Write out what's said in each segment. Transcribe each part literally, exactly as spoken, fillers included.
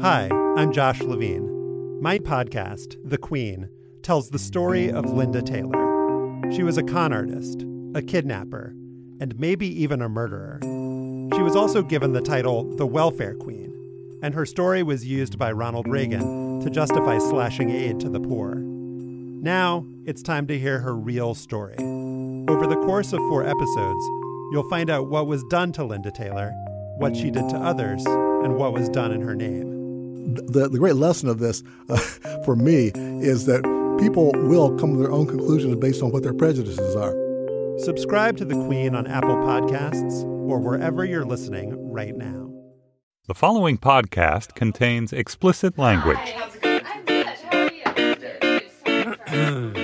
Hi, I'm Josh Levine. My podcast, The Queen, tells the story of Linda Taylor. She was a con artist, a kidnapper, and maybe even a murderer. She was also given the title the Welfare Queen, and her story was used by Ronald Reagan to justify slashing aid to the poor. Now, it's time to hear her real story. Over the course of four episodes, you'll find out what was done to Linda Taylor, what she did to others, and what was done in her name. The, the great lesson of this, uh, for me, is that people will come to their own conclusions based on what their prejudices are. Subscribe to The Queen on Apple Podcasts or wherever you're listening right now. The following podcast contains explicit language. Hi, how's it going? I'm good. How are you?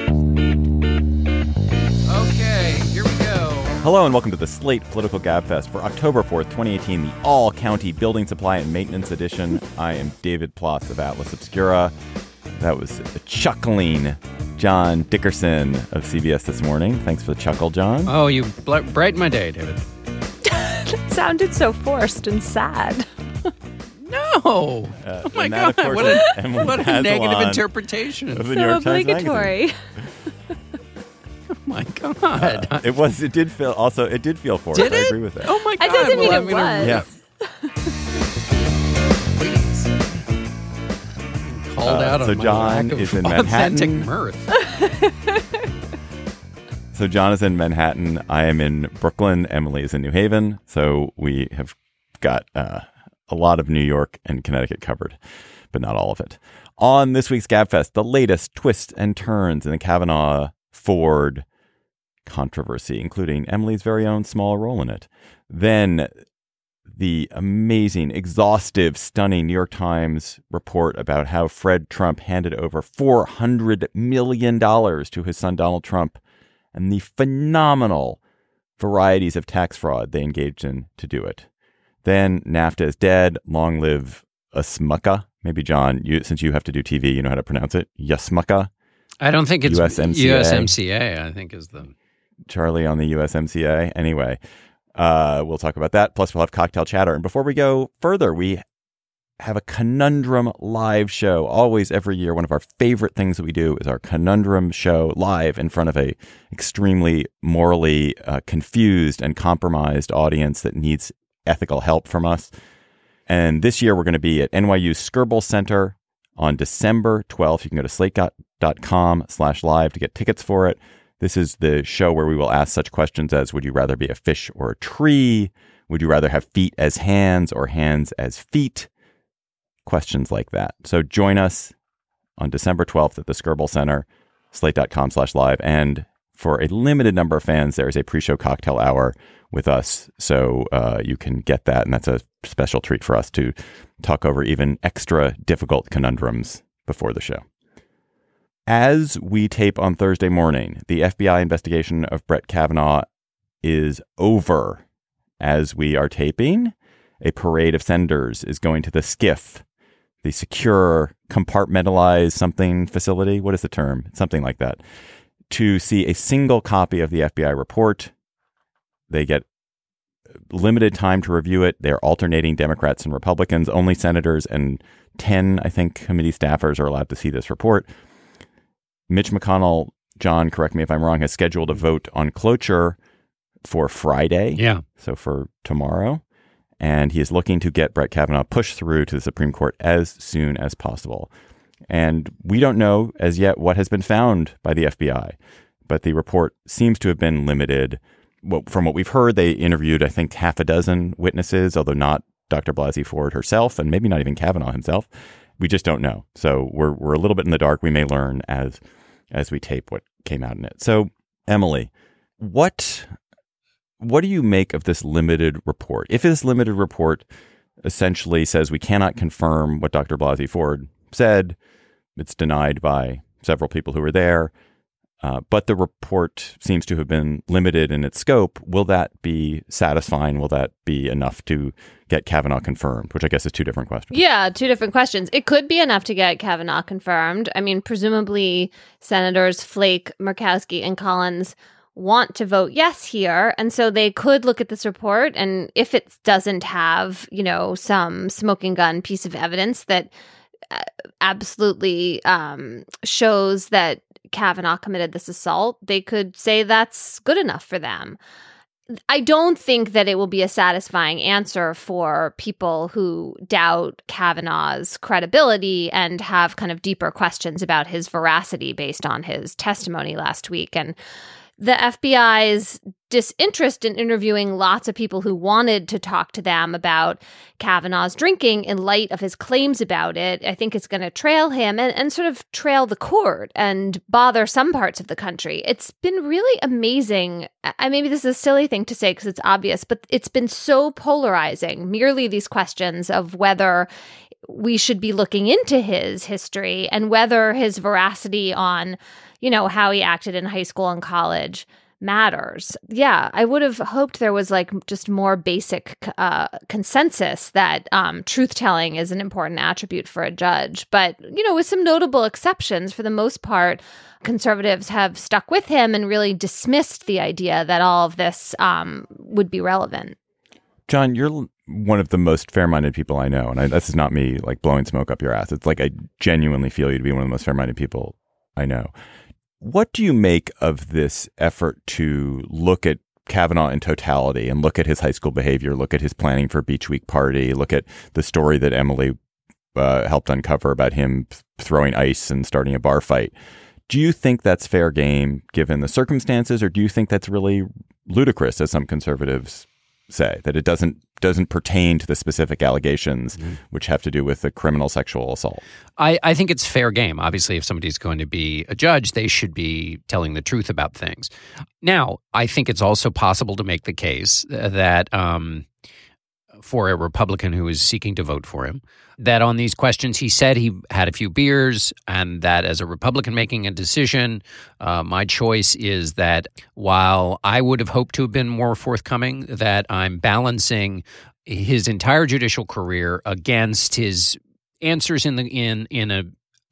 Okay, here we go. Hello and welcome to the Slate Political Gabfest for October fourth, twenty eighteen, the All-County Building Supply and Maintenance Edition. I am David Ploss of Atlas Obscura. That was a chuckling John Dickerson of C B S This Morning. Thanks for the chuckle, John. Oh, you bl- brightened my day, David. That sounded so forced and sad. No. Uh, oh, my and that, God. of course, What is a, Emily what a negative Bazelon interpretation. of the So New York Times Magazine. obligatory. Oh, my God. Uh, it was. It did feel. Also, it did feel forced. Did I it? agree with that. Oh, my God. That doesn't mean Well, it I'm gonna- was. Please. Called Uh, out on so my John lack of is in authentic Manhattan. mirth. So John is in Manhattan. I am in Brooklyn. Emily is in New Haven. So we have got uh, a lot of New York and Connecticut covered, but not all of it. On this week's Gabfest, the latest twists and turns in the Kavanaugh-Ford controversy, including Emily's very own small role in it. Then the amazing, exhaustive, stunning New York Times report about how Fred Trump handed over four hundred million dollars to his son Donald Trump, and the phenomenal varieties of tax fraud they engaged in to do it. Then NAFTA is dead. Long live Yasmuka. Maybe, John, you, since you have to do T V, you know how to pronounce it. Yasmuka. I don't think it's U S M C A. U S M C A, I think is the... Charlie on the U S M C A. Anyway, uh, we'll talk about that. Plus, we'll have cocktail chatter. And before we go further, we have a Conundrum live show. Always, every year, one of our favorite things that we do is our Conundrum show live in front of a extremely morally uh, confused and compromised audience that needs ethical help from us. And this year, we're going to be at N Y U Skirball Center on December twelfth. You can go to slate.com slash live to get tickets for it. This is the show where we will ask such questions as, would you rather be a fish or a tree? Would you rather have feet as hands or hands as feet? Questions like that. So join us on December twelfth at the Skirball Center, slate.com slash live. And for a limited number of fans, there is a pre-show cocktail hour with us. So uh, you can get that. And that's a special treat for us to talk over even extra difficult conundrums before the show. As we tape on Thursday morning, the F B I investigation of Brett Kavanaugh is over. As we are taping, a parade of senators is going to the SCIF, the Secure Compartmentalized Something Facility. What is the term? Something like that. To see a single copy of the F B I report. They get limited time to review it. They're alternating Democrats and Republicans. Only senators and ten, I think, committee staffers are allowed to see this report. Mitch McConnell, John, correct me if I'm wrong, has scheduled a vote on cloture for Friday. Yeah. So for tomorrow. And he is looking to get Brett Kavanaugh pushed through to the Supreme Court as soon as possible. And we don't know as yet what has been found by the F B I, but the report seems to have been limited. Well, from what we've heard, they interviewed, I think, half a dozen witnesses, although not Doctor Blasey Ford herself, and maybe not even Kavanaugh himself. We just don't know. So we're we're a little bit in the dark. We may learn as as we tape what came out in it. So, Emily, what what do you make of this limited report? If this limited report essentially says we cannot confirm what Doctor Blasey Ford said, it's denied by several people who were there, uh, but the report seems to have been limited in its scope. Will that be satisfying? Will that be enough to get Kavanaugh confirmed? Which I guess is two different questions. Yeah, two different questions. It could be enough to get Kavanaugh confirmed. I mean, presumably Senators Flake, Murkowski, and Collins want to vote yes here. And so they could look at this report, and if it doesn't have, you know, some smoking gun piece of evidence that absolutely um, shows that Kavanaugh committed this assault, they could say that's good enough for them. I don't think that it will be a satisfying answer for people who doubt Kavanaugh's credibility and have kind of deeper questions about his veracity based on his testimony last week. And the F B I's disinterest in interviewing lots of people who wanted to talk to them about Kavanaugh's drinking in light of his claims about it, I think it's going to trail him and, and sort of trail the court and bother some parts of the country. It's been really amazing. I maybe this is a silly thing to say because it's obvious, but it's been so polarizing, merely these questions of whether we should be looking into his history and whether his veracity on, you know, how he acted in high school and college matters. Yeah, I would have hoped there was like just more basic uh, consensus that um, truth-telling is an important attribute for a judge. But, you know, with some notable exceptions, for the most part, conservatives have stuck with him and really dismissed the idea that all of this um, would be relevant. John, you're one of the most fair-minded people I know, and I, this is not me like blowing smoke up your ass. It's like I genuinely feel you to be one of the most fair-minded people I know. What do you make of this effort to look at Kavanaugh in totality and look at his high school behavior, look at his planning for Beach Week party, look at the story that Emily uh, helped uncover about him throwing ice and starting a bar fight? Do you think that's fair game given the circumstances, or do you think that's really ludicrous, as some conservatives say, that it doesn't doesn't pertain to the specific allegations mm-hmm. which have to do with the criminal sexual assault? I, I think it's fair game. Obviously, if somebody's going to be a judge, they should be telling the truth about things. Now, I think it's also possible to make the case that um, for a Republican who is seeking to vote for him, that on these questions he said he had a few beers, and that as a Republican making a decision, uh, my choice is that while I would have hoped to have been more forthcoming, that I'm balancing his entire judicial career against his answers in the in in a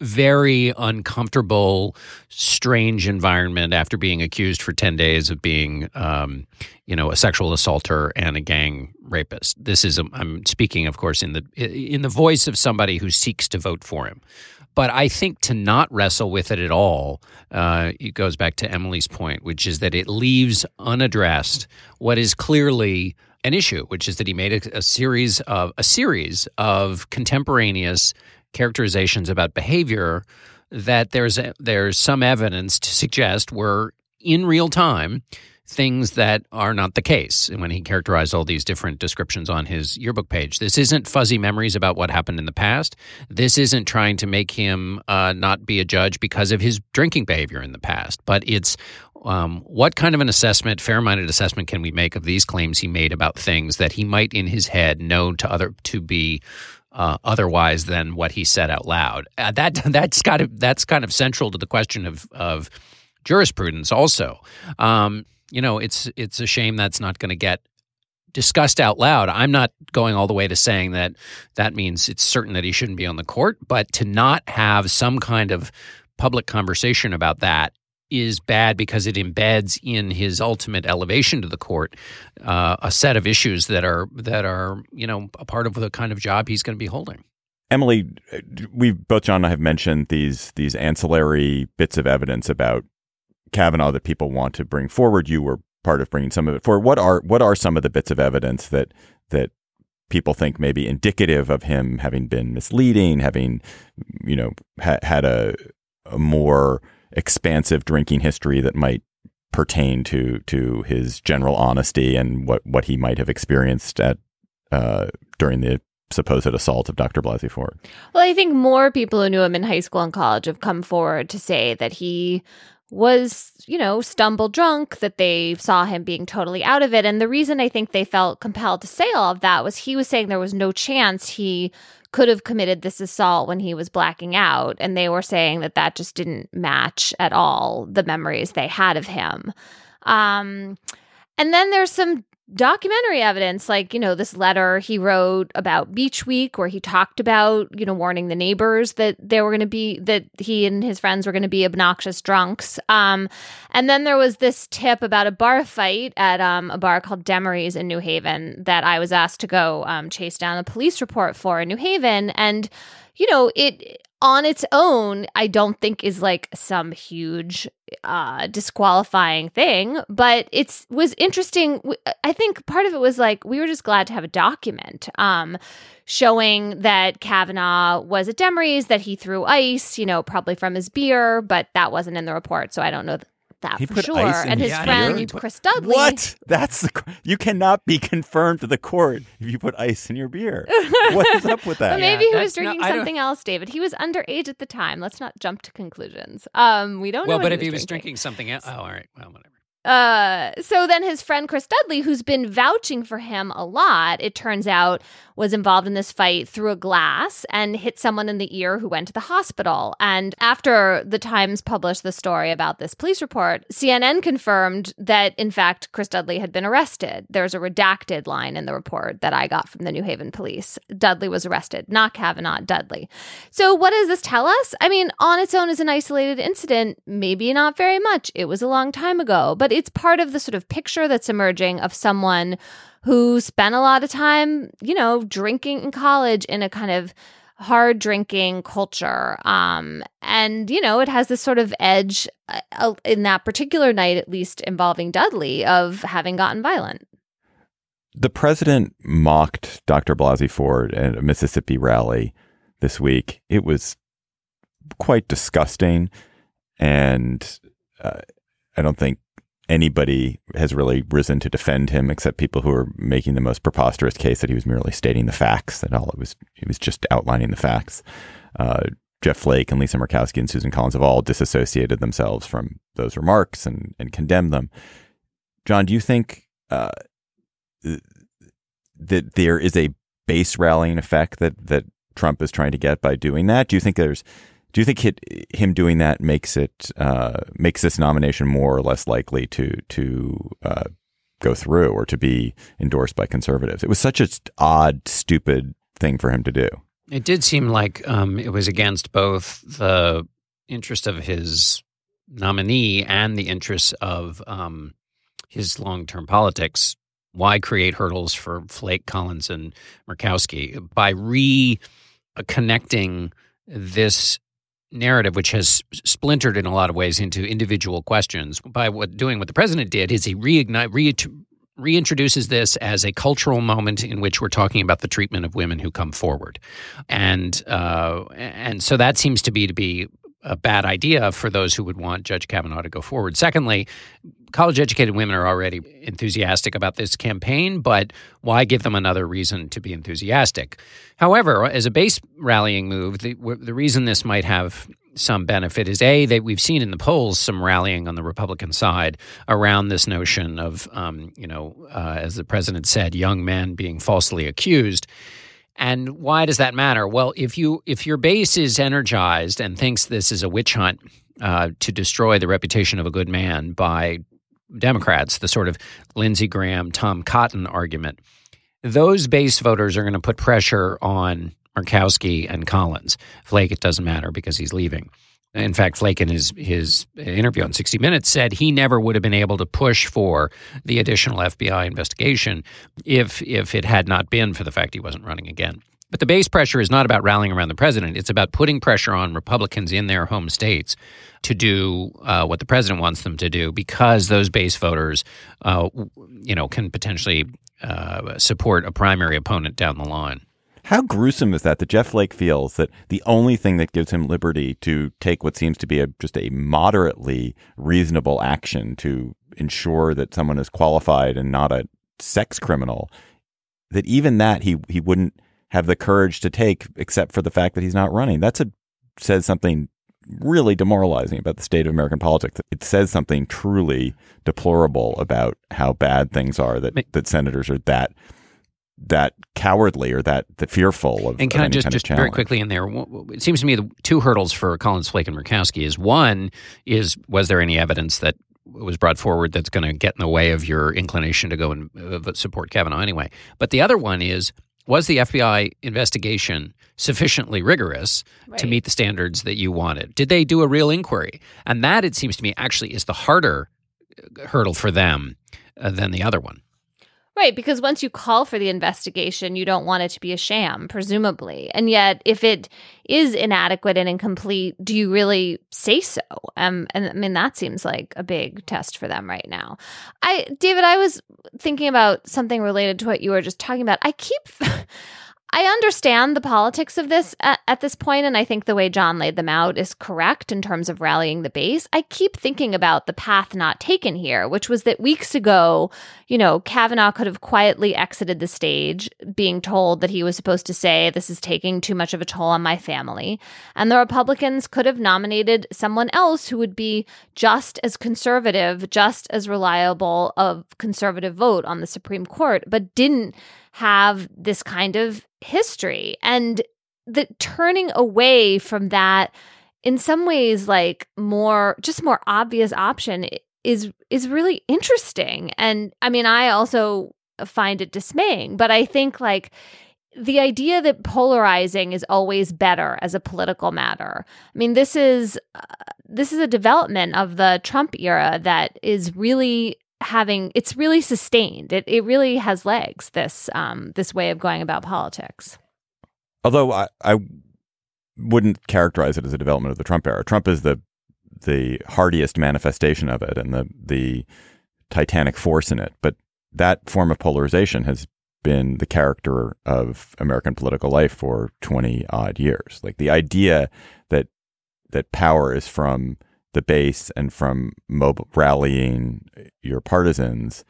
very uncomfortable, strange environment after being accused for ten days of being, um, you know, a sexual assaulter and a gang rapist. This is, a, I'm speaking, of course, in the in the voice of somebody who seeks to vote for him. But I think to not wrestle with it at all, uh, it goes back to Emily's point, which is that it leaves unaddressed what is clearly an issue, which is that he made a, a series of a series of contemporaneous characterizations about behavior that there's a, there's some evidence to suggest were in real time things that are not the case. And when he characterized all these different descriptions on his yearbook page, this isn't fuzzy memories about what happened in the past. This isn't trying to make him uh, not be a judge because of his drinking behavior in the past. But it's um, what kind of an assessment, fair-minded assessment, can we make of these claims he made about things that he might in his head know to other to be Uh, otherwise than what he said out loud. Uh, that that's got to, that's kind of central to the question of of jurisprudence. Also, um, you know, it's it's a shame that's not going to get discussed out loud. I'm not going all the way to saying that that means it's certain that he shouldn't be on the court, but to not have some kind of public conversation about that is bad because it embeds in his ultimate elevation to the court uh, a set of issues that are that are you know a part of the kind of job he's going to be holding. Emily, we both John and I have mentioned these these ancillary bits of evidence about Kavanaugh that people want to bring forward. You were part of bringing some of it forward. What are what are some of the bits of evidence that that people think may be indicative of him having been misleading, having you know ha- had a, a more expansive drinking history that might pertain to to his general honesty and what, what he might have experienced at uh, during the supposed assault of Doctor Blasey Ford? Well, I think more people who knew him in high school and college have come forward to say that he was, you know, stumble drunk, that they saw him being totally out of it. And the reason I think they felt compelled to say all of that was he was saying there was no chance he could have committed this assault when he was blacking out. And they were saying that that just didn't match at all the memories they had of him. Um, and then there's some documentary evidence, like, you know, this letter he wrote about Beach Week where he talked about, you know, warning the neighbors that they were going to be, that he and his friends were going to be obnoxious drunks. Um, and then there was this tip about a bar fight at um, a bar called Demery's in New Haven that I was asked to go um, chase down a police report for in New Haven. And, you know, it on its own, I don't think is like some huge uh, disqualifying thing, but it's was interesting. I think part of it was like we were just glad to have a document um, showing that Kavanaugh was at Demery's, that he threw ice, you know, probably from his beer, but that wasn't in the report, so I don't know th- that He for put sure. ice in And his his friend beer? Chris Dudley. What? That's the, you cannot be confirmed to the court if you put ice in your beer. What is up with that? But maybe Yeah, he was that's not- drinking I don't- something else, David. He was underage at the time. Let's not jump to conclusions. Um, we don't Well, know. but what if he was was drinking something else, oh, all right, well, whatever. Uh, so then his friend Chris Dudley, who's been vouching for him a lot, it turns out was involved in this fight through a glass and hit someone in the ear who went to the hospital. And after the Times published the story about this police report, C N N confirmed that, in fact, Chris Dudley had been arrested. There's a redacted line in the report that I got from the New Haven police. Dudley was arrested, not Kavanaugh, Dudley. So what does this tell us? I mean, on its own as an isolated incident, maybe not very much. It was a long time ago, but it's part of the sort of picture that's emerging of someone who spent a lot of time, you know, drinking in college in a kind of hard drinking culture. Um, and, you know, it has this sort of edge uh, in that particular night, at least involving Dudley, of having gotten violent. The president mocked Doctor Blasey Ford at a Mississippi rally this week. It was quite disgusting. And uh, I don't think anybody has really risen to defend him except people who are making the most preposterous case that he was merely stating the facts, that all it was, he was just outlining the facts. Uh, Jeff Flake and Lisa Murkowski and Susan Collins have all disassociated themselves from those remarks and, and condemned them. John, do you think uh, that there is a base rallying effect that, that Trump is trying to get by doing that? Do you think there's Do you think it, him doing that makes it uh, makes this nomination more or less likely to to uh, go through or to be endorsed by conservatives? It was such an odd, stupid thing for him to do. It did seem like um, it was against both the interest of his nominee and the interests of um, his long-term politics. Why create hurdles for Flake, Collins, and Murkowski by reconnecting this narrative, which has splintered in a lot of ways into individual questions? By what doing what the president did is he reignite, re, reintroduces this as a cultural moment in which we're talking about the treatment of women who come forward, and uh, and so that seems to be to be a bad idea for those who would want Judge Kavanaugh to go forward. Secondly, college-educated women are already enthusiastic about this campaign, but why give them another reason to be enthusiastic? However, as a base rallying move, the, the reason this might have some benefit is, A, that we've seen in the polls some rallying on the Republican side around this notion of, um, you know, uh, as the president said, young men being falsely accused. And why does that matter? Well, if you if your base is energized and thinks this is a witch hunt uh, to destroy the reputation of a good man by Democrats, the sort of Lindsey Graham, Tom Cotton argument, those base voters are going to put pressure on Murkowski and Collins. Flake, it doesn't matter because he's leaving. In fact, Flake in his, his interview on sixty minutes said he never would have been able to push for the additional F B I investigation if if it had not been for the fact he wasn't running again. But the base pressure is not about rallying around the president. It's about putting pressure on Republicans in their home states to do uh, what the president wants them to do, because those base voters, uh, you know, can potentially uh, support a primary opponent down the line. How gruesome is that, that Jeff Flake feels that the only thing that gives him liberty to take what seems to be a, just a moderately reasonable action to ensure that someone is qualified and not a sex criminal, that even that he, he wouldn't have the courage to take except for the fact that he's not running? That's a says something really demoralizing about the state of American politics. It says something truly deplorable about how bad things are, that, that senators are that that cowardly or that, that fearful of. And can of I just, kind just of very quickly in there, it seems to me the two hurdles for Collins, Flake, and Murkowski is, one is, was there any evidence that was brought forward that's going to get in the way of your inclination to go and uh, support Kavanaugh anyway. But the other one is, was the F B I investigation sufficiently rigorous Right. to meet the standards that you wanted? Did they do a real inquiry? And that, it seems to me, actually is the harder hurdle for them uh, than the other one. Right, because once you call for the investigation, you don't want it to be a sham, presumably. And yet, if it is inadequate and incomplete, do you really say so? Um, and I mean, that seems like a big test for them right now. I, David, I was thinking about something related to what you were just talking about. I keep... I understand the politics of this at, at this point, and I think the way John laid them out is correct in terms of rallying the base. I keep thinking about the path not taken here, which was that weeks ago, you know, Kavanaugh could have quietly exited the stage, being told that he was supposed to say, this is taking too much of a toll on my family. And the Republicans could have nominated someone else who would be just as conservative, just as reliable of conservative vote on the Supreme Court, but didn't have this kind of history. And the turning away from that, in some ways, like more, just more obvious option is is really interesting. And I mean, I also find it dismaying, but I think like the idea that polarizing is always better as a political matter. I mean, this is uh, this is a development of the Trump era that is really having, it's really sustained. It it really has legs, this um this way of going about politics. Although I, I wouldn't characterize it as a development of the Trump era. Trump is the the hardiest manifestation of it and the the titanic force in it. But that form of polarization has been the character of American political life for twenty odd years. Like the idea that that power is from the base and from mobile rallying your partisans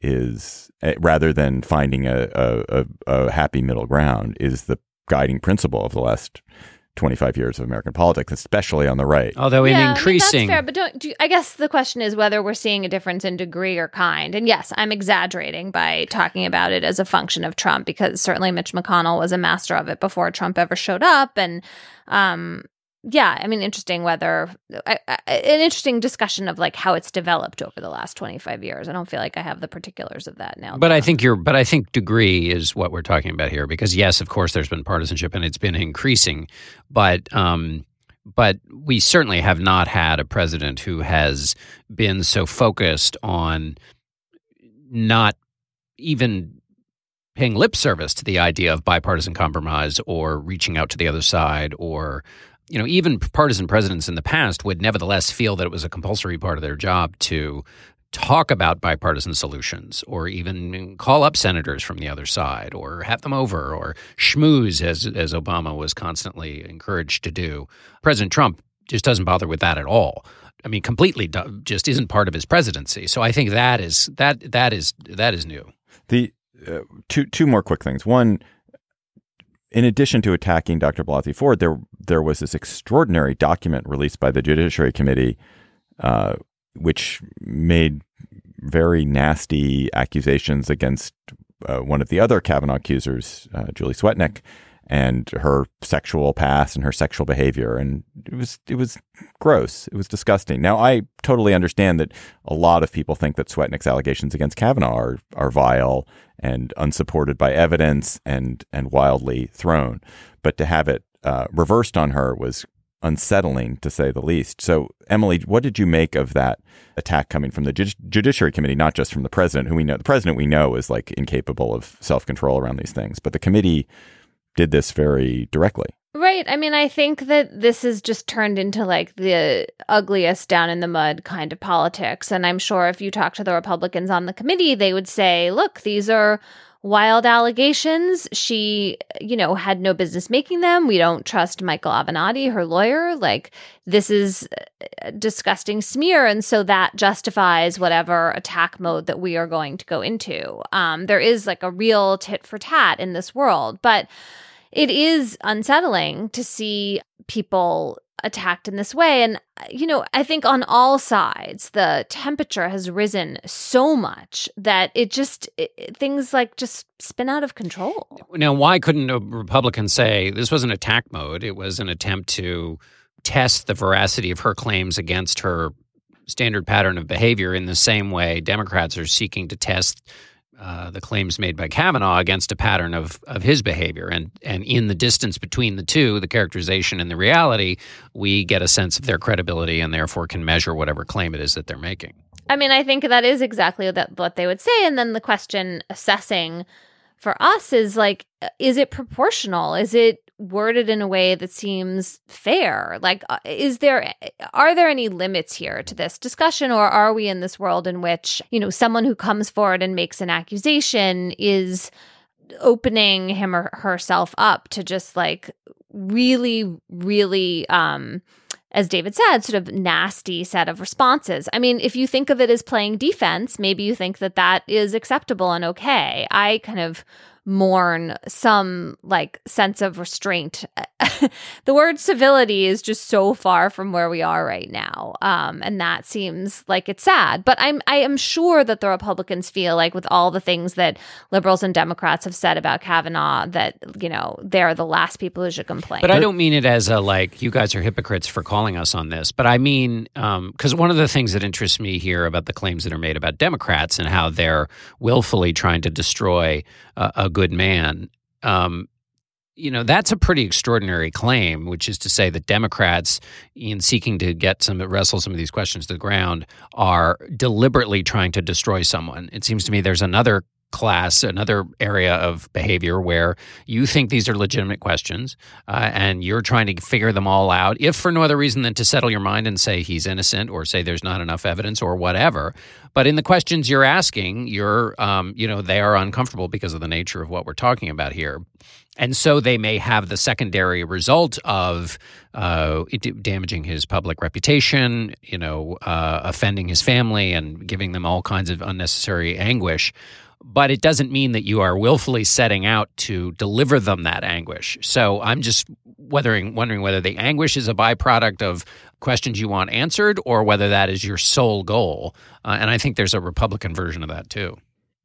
is, rather than finding a, a, a happy middle ground, is the guiding principle of the last twenty-five years of American politics, especially on the right. Although in yeah, increasing... I mean, that's fair, but don't, do, I guess the question is whether we're seeing a difference in degree or kind. And yes, I'm exaggerating by talking about it as a function of Trump, because certainly Mitch McConnell was a master of it before Trump ever showed up. And um, yeah, I mean, interesting whether I, I, an interesting discussion of like how it's developed over the last twenty-five years. I don't feel like I have the particulars of that now. But I think you're, but I think degree is what we're talking about here, because yes, of course, there's been partisanship and it's been increasing, but um, but we certainly have not had a president who has been so focused on not even paying lip service to the idea of bipartisan compromise or reaching out to the other side, or you know, even partisan presidents in the past would nevertheless feel that it was a compulsory part of their job to talk about bipartisan solutions, or even call up senators from the other side, or have them over, or schmooze, as as Obama was constantly encouraged to do. President Trump just doesn't bother with that at all. I mean, completely do, just isn't part of his presidency. So I think that is that that is that is new. The uh, two two more quick things. One, in addition to attacking Doctor Blasey Ford, there there was this extraordinary document released by the Judiciary Committee, uh, which made very nasty accusations against uh, one of the other Kavanaugh accusers, uh, Julie Swetnick, and her sexual past and her sexual behavior. And it was it was gross. It was disgusting. Now, I totally understand that a lot of people think that Swetnick's allegations against Kavanaugh are, are vile and unsupported by evidence and and wildly thrown. But to have it uh, reversed on her was unsettling, to say the least. So, Emily, what did you make of that attack coming from the Judi- Judiciary Committee, not just from the president, who we know, the president we know is like incapable of self-control around these things, but the committee did this very directly. Right. I mean, I think that this has just turned into like the ugliest down in the mud kind of politics. And I'm sure if you talk to the Republicans on the committee, they would say, look, these are wild allegations. She, you know, had no business making them. We don't trust Michael Avenatti, her lawyer. Like, this is a disgusting smear. And so that justifies whatever attack mode that we are going to go into. Um, there is like a real tit for tat in this world. But it is unsettling to see people attacked in this way. And, you know, I think on all sides, the temperature has risen so much that it just, it, things like just spin out of control. Now, why couldn't a Republican say this was an attack mode? It was an attempt to test the veracity of her claims against her standard pattern of behavior in the same way Democrats are seeking to test uh, the claims made by Kavanaugh against a pattern of of his behavior. And and in the distance between the two, the characterization and the reality, we get a sense of their credibility and therefore can measure whatever claim it is that they're making. I mean, I think that is exactly that, what they would say. And then the question assessing for us is like, is it proportional? Is it worded in a way that seems fair? Like, is there, are there any limits here to this discussion? Or are we in this world in which, you know, someone who comes forward and makes an accusation is opening him or herself up to just like really, really, um, as David said, sort of nasty set of responses? I mean, if you think of it as playing defense, maybe you think that that is acceptable and okay. I kind of mourn some like sense of restraint. The word civility is just so far from where we are right now. Um, and that seems like it's sad. But I'm I am sure that the Republicans feel like with all the things that liberals and Democrats have said about Kavanaugh that, you know, they're the last people who should complain. But I don't mean it as a like, you guys are hypocrites for calling us on this. But I mean, because um, one of the things that interests me here about the claims that are made about Democrats and how they're willfully trying to destroy uh, a good man, um, you know, that's a pretty extraordinary claim, which is to say that Democrats, in seeking to get some, wrestle some of these questions to the ground, are deliberately trying to destroy someone. It seems to me there's another class, another area of behavior where you think these are legitimate questions uh, and you're trying to figure them all out, if for no other reason than to settle your mind and say he's innocent or say there's not enough evidence or whatever. But in the questions you're asking, you're, um, you know, they are uncomfortable because of the nature of what we're talking about here. And so they may have the secondary result of uh, damaging his public reputation, you know, uh, offending his family and giving them all kinds of unnecessary anguish. But it doesn't mean that you are willfully setting out to deliver them that anguish. So I'm just wondering, wondering whether the anguish is a byproduct of questions you want answered or whether that is your sole goal. Uh, and I think there's a Republican version of that, too.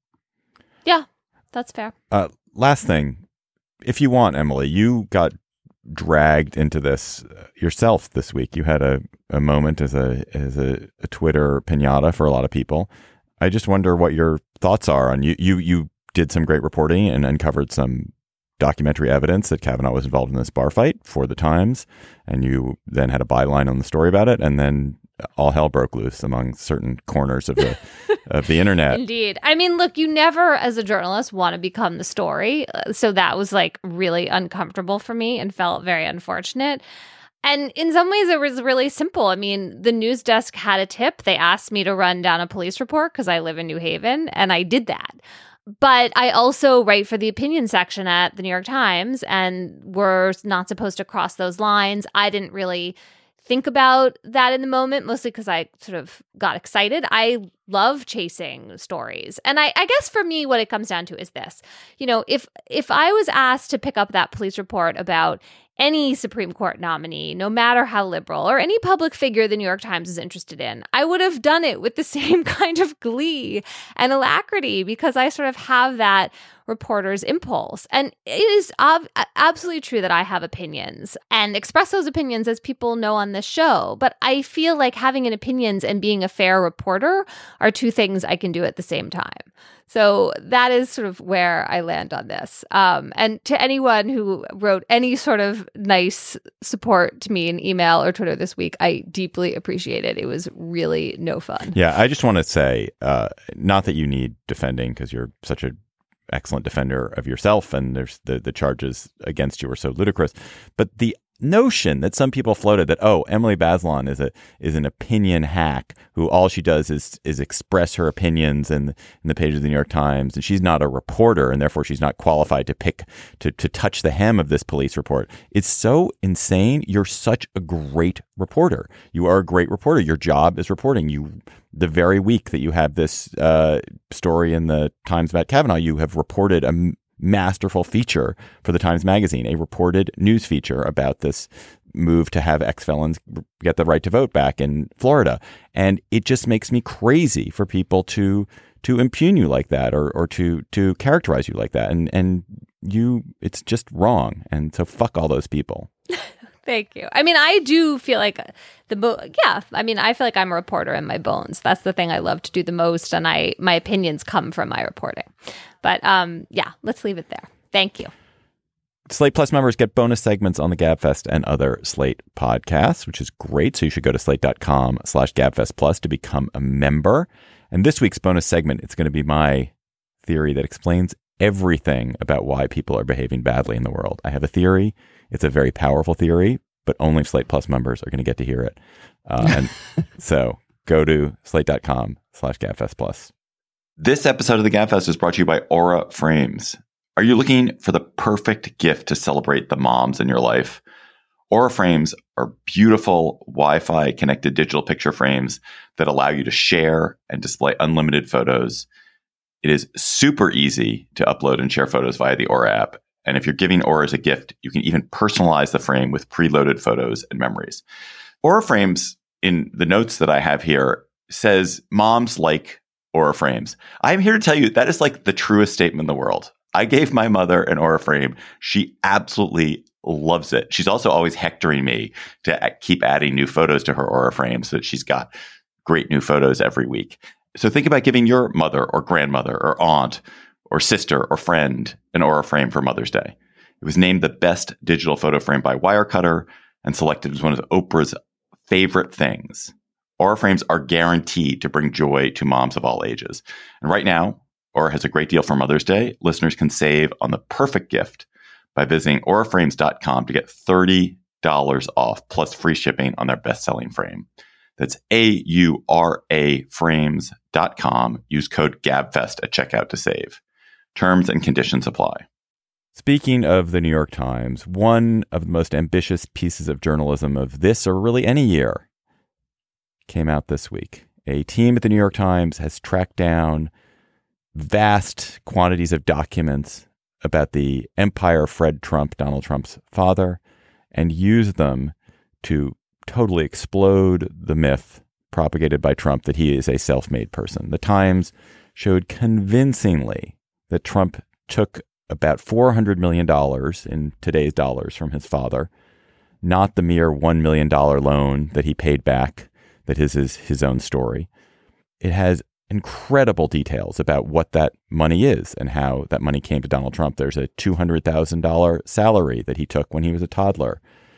Yeah, that's fair. Uh, last thing. If you want, Emily, you got dragged into this yourself this week. You had a, a moment as a as a, a Twitter pinata for a lot of people. I just wonder what your thoughts are on you. You you did some great reporting and uncovered some documentary evidence that Kavanaugh was involved in this bar fight for the Times, and you then had a byline on the story about it, and then all hell broke loose among certain corners of the of the internet. Indeed. I mean, look, you never, as a journalist, want to become the story. So that was like really uncomfortable for me and felt very unfortunate. And in some ways, it was really simple. I mean, the news desk had a tip. They asked me to run down a police report because I live in New Haven, and I did that. But I also write for the opinion section at the New York Times, and we're not supposed to cross those lines. I didn't really think about that in the moment, mostly because I sort of got excited. I love chasing stories. And I, I guess for me, what it comes down to is this. You know, if if I was asked to pick up that police report about any Supreme Court nominee, no matter how liberal, or any public figure the New York Times is interested in, I would have done it with the same kind of glee and alacrity because I sort of have that reporter's impulse. And it is ob- absolutely true that I have opinions and express those opinions, as people know on this show. But I feel like having an opinions and being a fair reporter are two things I can do at the same time. So that is sort of where I land on this. Um, and to anyone who wrote any sort of nice support to me in email or Twitter this week, I deeply appreciate it. It was really no fun. Yeah, I just want to say, uh, not that you need defending because you're such a excellent defender of yourself and there's the, the charges against you are so ludicrous. But the notion that some people floated that, oh, Emily Bazelon is a is an opinion hack who all she does is is express her opinions in, in the pages of the New York Times, and she's not a reporter and therefore she's not qualified to pick to to touch the hem of this police report. It's so insane. You're such a great reporter. You are a great reporter. Your job is reporting. You the very week that you have this uh, story in the Times about Kavanaugh, you have reported a m- masterful feature for the Times Magazine, a reported news feature about this move to have ex-felons get the right to vote back in Florida. And it just makes me crazy for people to to impugn you like that or or to to characterize you like that. And and you, it's just wrong. And so fuck all those people. Thank you. I mean, I do feel like the bo- yeah. I mean, I feel like I'm a reporter in my bones. That's the thing I love to do the most, and I my opinions come from my reporting. But um, yeah, let's leave it there. Thank you. Slate Plus members get bonus segments on the GabFest and other Slate podcasts, which is great. So you should go to slate.com slash GabFest Plus to become a member. And this week's bonus segment, it's going to be my theory that explains everything about why people are behaving badly in the world. I have a theory. It's a very powerful theory, but only Slate Plus members are going to get to hear it. Uh, and so go to slate.com slash GabFest Plus. This episode of the GabFest is brought to you by Aura Frames. Are you looking for the perfect gift to celebrate the moms in your life? Aura Frames are beautiful Wi-Fi connected digital picture frames that allow you to share and display unlimited photos. It is super easy to upload and share photos via the Aura app. And if you're giving Aura as a gift, you can even personalize the frame with preloaded photos and memories. Aura Frames, in the notes that I have here, says moms like Aura Frames. I'm here to tell you that is like the truest statement in the world. I gave my mother an Aura frame. She absolutely loves it. She's also always hectoring me to keep adding new photos to her Aura frame so that she's got great new photos every week. So think about giving your mother or grandmother or aunt or sister or friend an Aura frame for Mother's Day. It was named the best digital photo frame by Wirecutter and selected as one of Oprah's favorite things. Aura frames are guaranteed to bring joy to moms of all ages. And right now, Aura has a great deal for Mother's Day. Listeners can save on the perfect gift by visiting aura frames dot com to get thirty dollars off plus free shipping on their best-selling frame. That's A U R A frames dot com. Use code GABFEST at checkout to save. Terms and conditions apply. Speaking of the New York Times, one of the most ambitious pieces of journalism of this or really any year came out this week. A team at the New York Times has tracked down vast quantities of documents about the empire Fred Trump, Donald Trump's father, and used them to totally explode the myth propagated by Trump that he is a self-made person. The Times showed convincingly that Trump took about four hundred million dollars in today's dollars from his father, not the mere one million dollars loan that he paid back, that is his, his own story. It has incredible details about what that money is and how that money came to Donald Trump. There's a two hundred thousand dollars salary that he took when he was a toddler.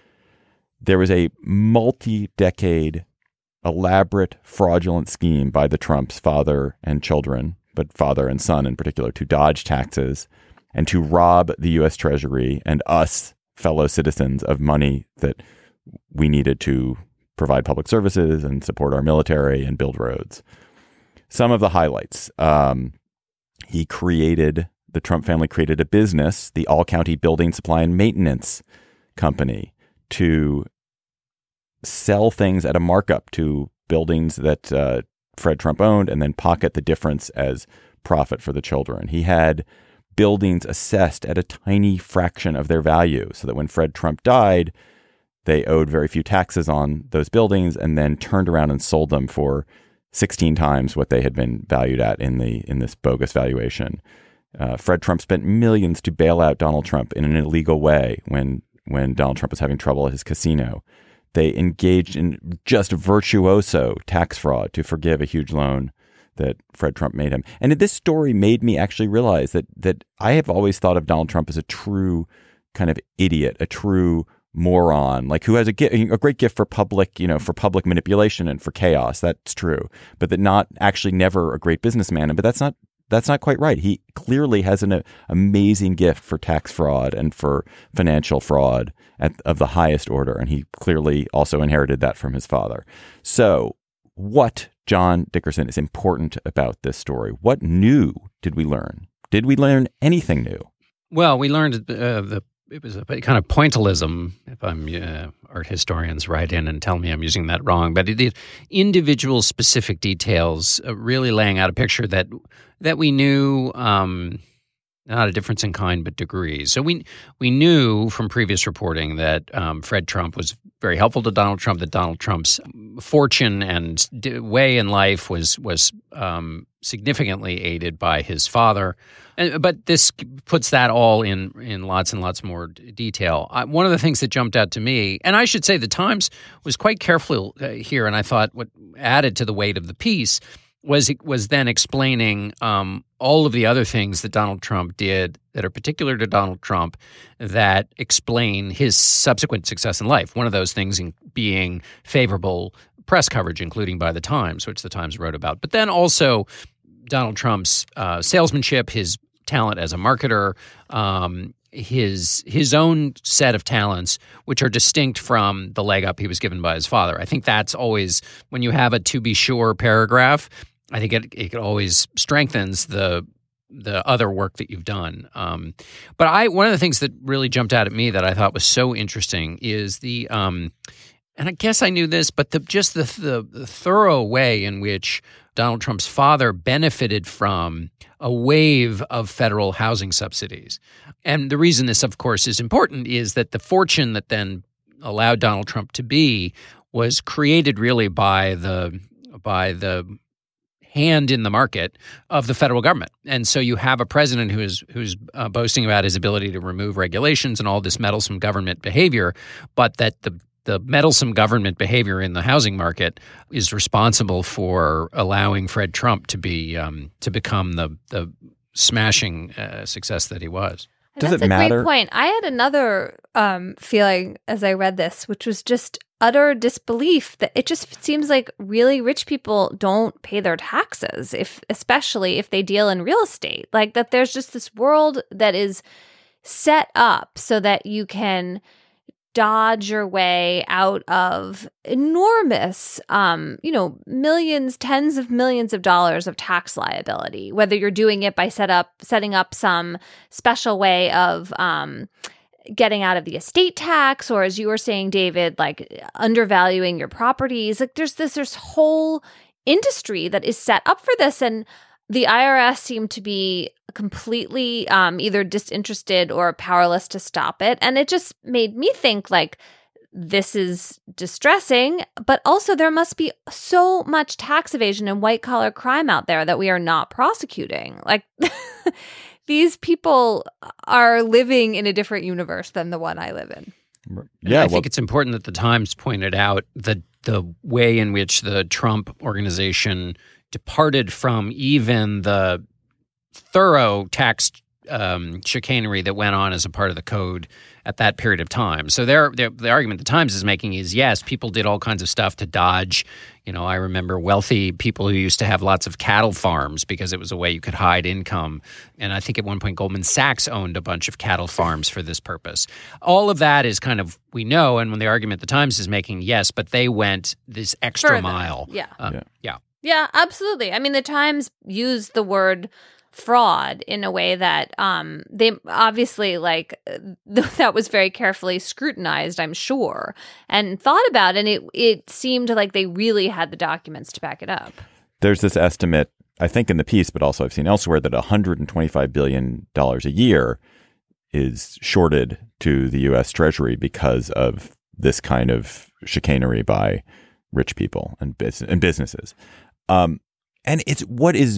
There was a multi-decade, elaborate, fraudulent scheme by the Trumps' father and children, but father and son in particular, to dodge taxes and to rob the U S Treasury and us, fellow citizens, of money that we needed to provide public services and support our military and build roads. Some of the highlights. Um, he created, the Trump family created a business, the All-County Building Supply and Maintenance Company, to sell things at a markup to buildings that uh, Fred Trump owned and then pocket the difference as profit for the children. He had buildings assessed at a tiny fraction of their value so that when Fred Trump died, they owed very few taxes on those buildings and then turned around and sold them for sixteen times what they had been valued at in the in this bogus valuation. Uh, Fred Trump spent millions to bail out Donald Trump in an illegal way when when Donald Trump was having trouble at his casino. They engaged in just virtuoso tax fraud to forgive a huge loan that Fred Trump made him. And this story made me actually realize that that I have always thought of Donald Trump as a true kind of idiot, a true moron, like who has a, a great gift for public, you know, for public manipulation and for chaos. That's true. But that not actually never a great businessman. But that's not that's not quite right. He clearly has an uh, amazing gift for tax fraud and for financial fraud at, of the highest order. And he clearly also inherited that from his father. So what, John Dickerson, is important about this story? What new did we learn? Did we learn anything new? Well, we learned uh, the it was a kind of pointillism, if I'm uh, art historians write in and tell me I'm using that wrong, but it, it, individual specific details uh, really laying out a picture that that we knew, um, not a difference in kind, but degrees. So we we knew from previous reporting that um, Fred Trump was very helpful to Donald Trump, that Donald Trump's fortune and d- way in life was was um, significantly aided by his father. And, but this puts that all in in lots and lots more d- detail. I, one of the things that jumped out to me, and I should say the Times was quite careful uh, here, and I thought what added to the weight of the piece was was then explaining um, all of the other things that Donald Trump did that are particular to Donald Trump that explain his subsequent success in life. One of those things in being favorable press coverage, including by the Times, which the Times wrote about. But then also Donald Trump's uh, salesmanship, his talent as a marketer, um, his his own set of talents, which are distinct from the leg up he was given by his father. I think that's always, when you have a to be sure paragraph, I think it it always strengthens the the other work that you've done. Um, but I one of the things that really jumped out at me that I thought was so interesting is the, um, and I guess I knew this, but the just the, the the thorough way in which Donald Trump's father benefited from a wave of federal housing subsidies. And the reason this, of course, is important is that the fortune that then allowed Donald Trump to be was created really by the by the hand in the market of the federal government. And so you have a president who is who's uh, boasting about his ability to remove regulations and all this meddlesome government behavior, but that the the meddlesome government behavior in the housing market is responsible for allowing Fred Trump to be um, to become the the smashing uh, success that he was. Does That's it a matter? great point. I had another um, feeling as I read this, which was just utter disbelief that it just seems like really rich people don't pay their taxes, if especially if they deal in real estate. Like that there's just this world that is set up so that you can dodge your way out of enormous, um, you know, millions, tens of millions of dollars of tax liability, whether you're doing it by set up, setting up some special way of um, getting out of the estate tax, or as you were saying, David, like undervaluing your properties. Like there's this, there's whole industry that is set up for this. And the I R S seemed to be completely um, either disinterested or powerless to stop it. And it just made me think like, this is distressing, but also there must be so much tax evasion and white collar crime out there that we are not prosecuting. Like these people are living in a different universe than the one I live in. Yeah, I well, think it's important that the Times pointed out the the way in which the Trump organization departed from even the thorough tax um, chicanery that went on as a part of the code at that period of time. So their, their, the argument the Times is making is, yes, people did all kinds of stuff to dodge. You know, I remember wealthy people who used to have lots of cattle farms because it was a way you could hide income. And I think at one point Goldman Sachs owned a bunch of cattle farms for this purpose. All of that is kind of, we know, and when the argument the Times is making, yes, but they went this extra Further. mile. Yeah. Um, Yeah. yeah. Yeah, absolutely. I mean, the Times used the word fraud in a way that um, they obviously like that was very carefully scrutinized, I'm sure, and thought about. And it it seemed like they really had the documents to back it up. There's this estimate, I think in the piece, but also I've seen elsewhere, that one hundred twenty-five billion dollars a year is shorted to the U S Treasury because of this kind of chicanery by rich people and, bus- and businesses. Um, and it's what is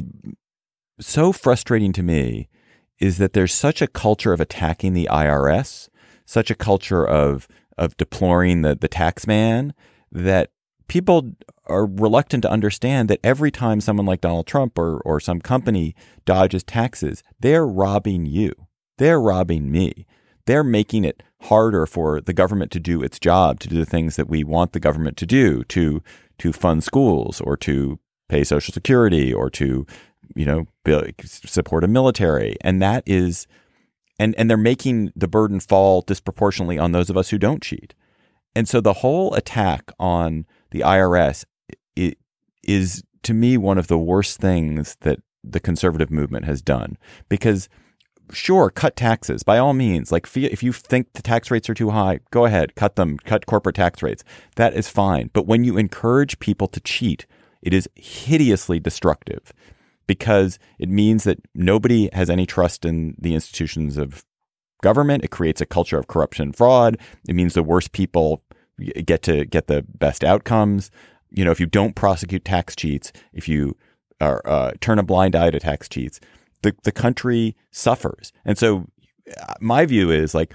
so frustrating to me is that there's such a culture of attacking the I R S, such a culture of of deploring the, the tax man, that people are reluctant to understand that every time someone like Donald Trump or or some company dodges taxes, they're robbing you. They're robbing me. They're making it harder for the government to do its job, to do the things that we want the government to do, to to fund schools or to pay Social Security or to, you know, build, support a military. And that is, and, and they're making the burden fall disproportionately on those of us who don't cheat. And so the whole attack on the I R S it, is, to me, one of the worst things that the conservative movement has done. Because sure, cut taxes by all means. Like if you think the tax rates are too high, go ahead, cut them, cut corporate tax rates. That is fine. But when you encourage people to cheat, it is hideously destructive because it means that nobody has any trust in the institutions of government. It creates a culture of corruption and fraud. It means the worst people get to get the best outcomes. You know, if you don't prosecute tax cheats, if you are, uh, turn a blind eye to tax cheats, the, the country suffers. And so my view is like,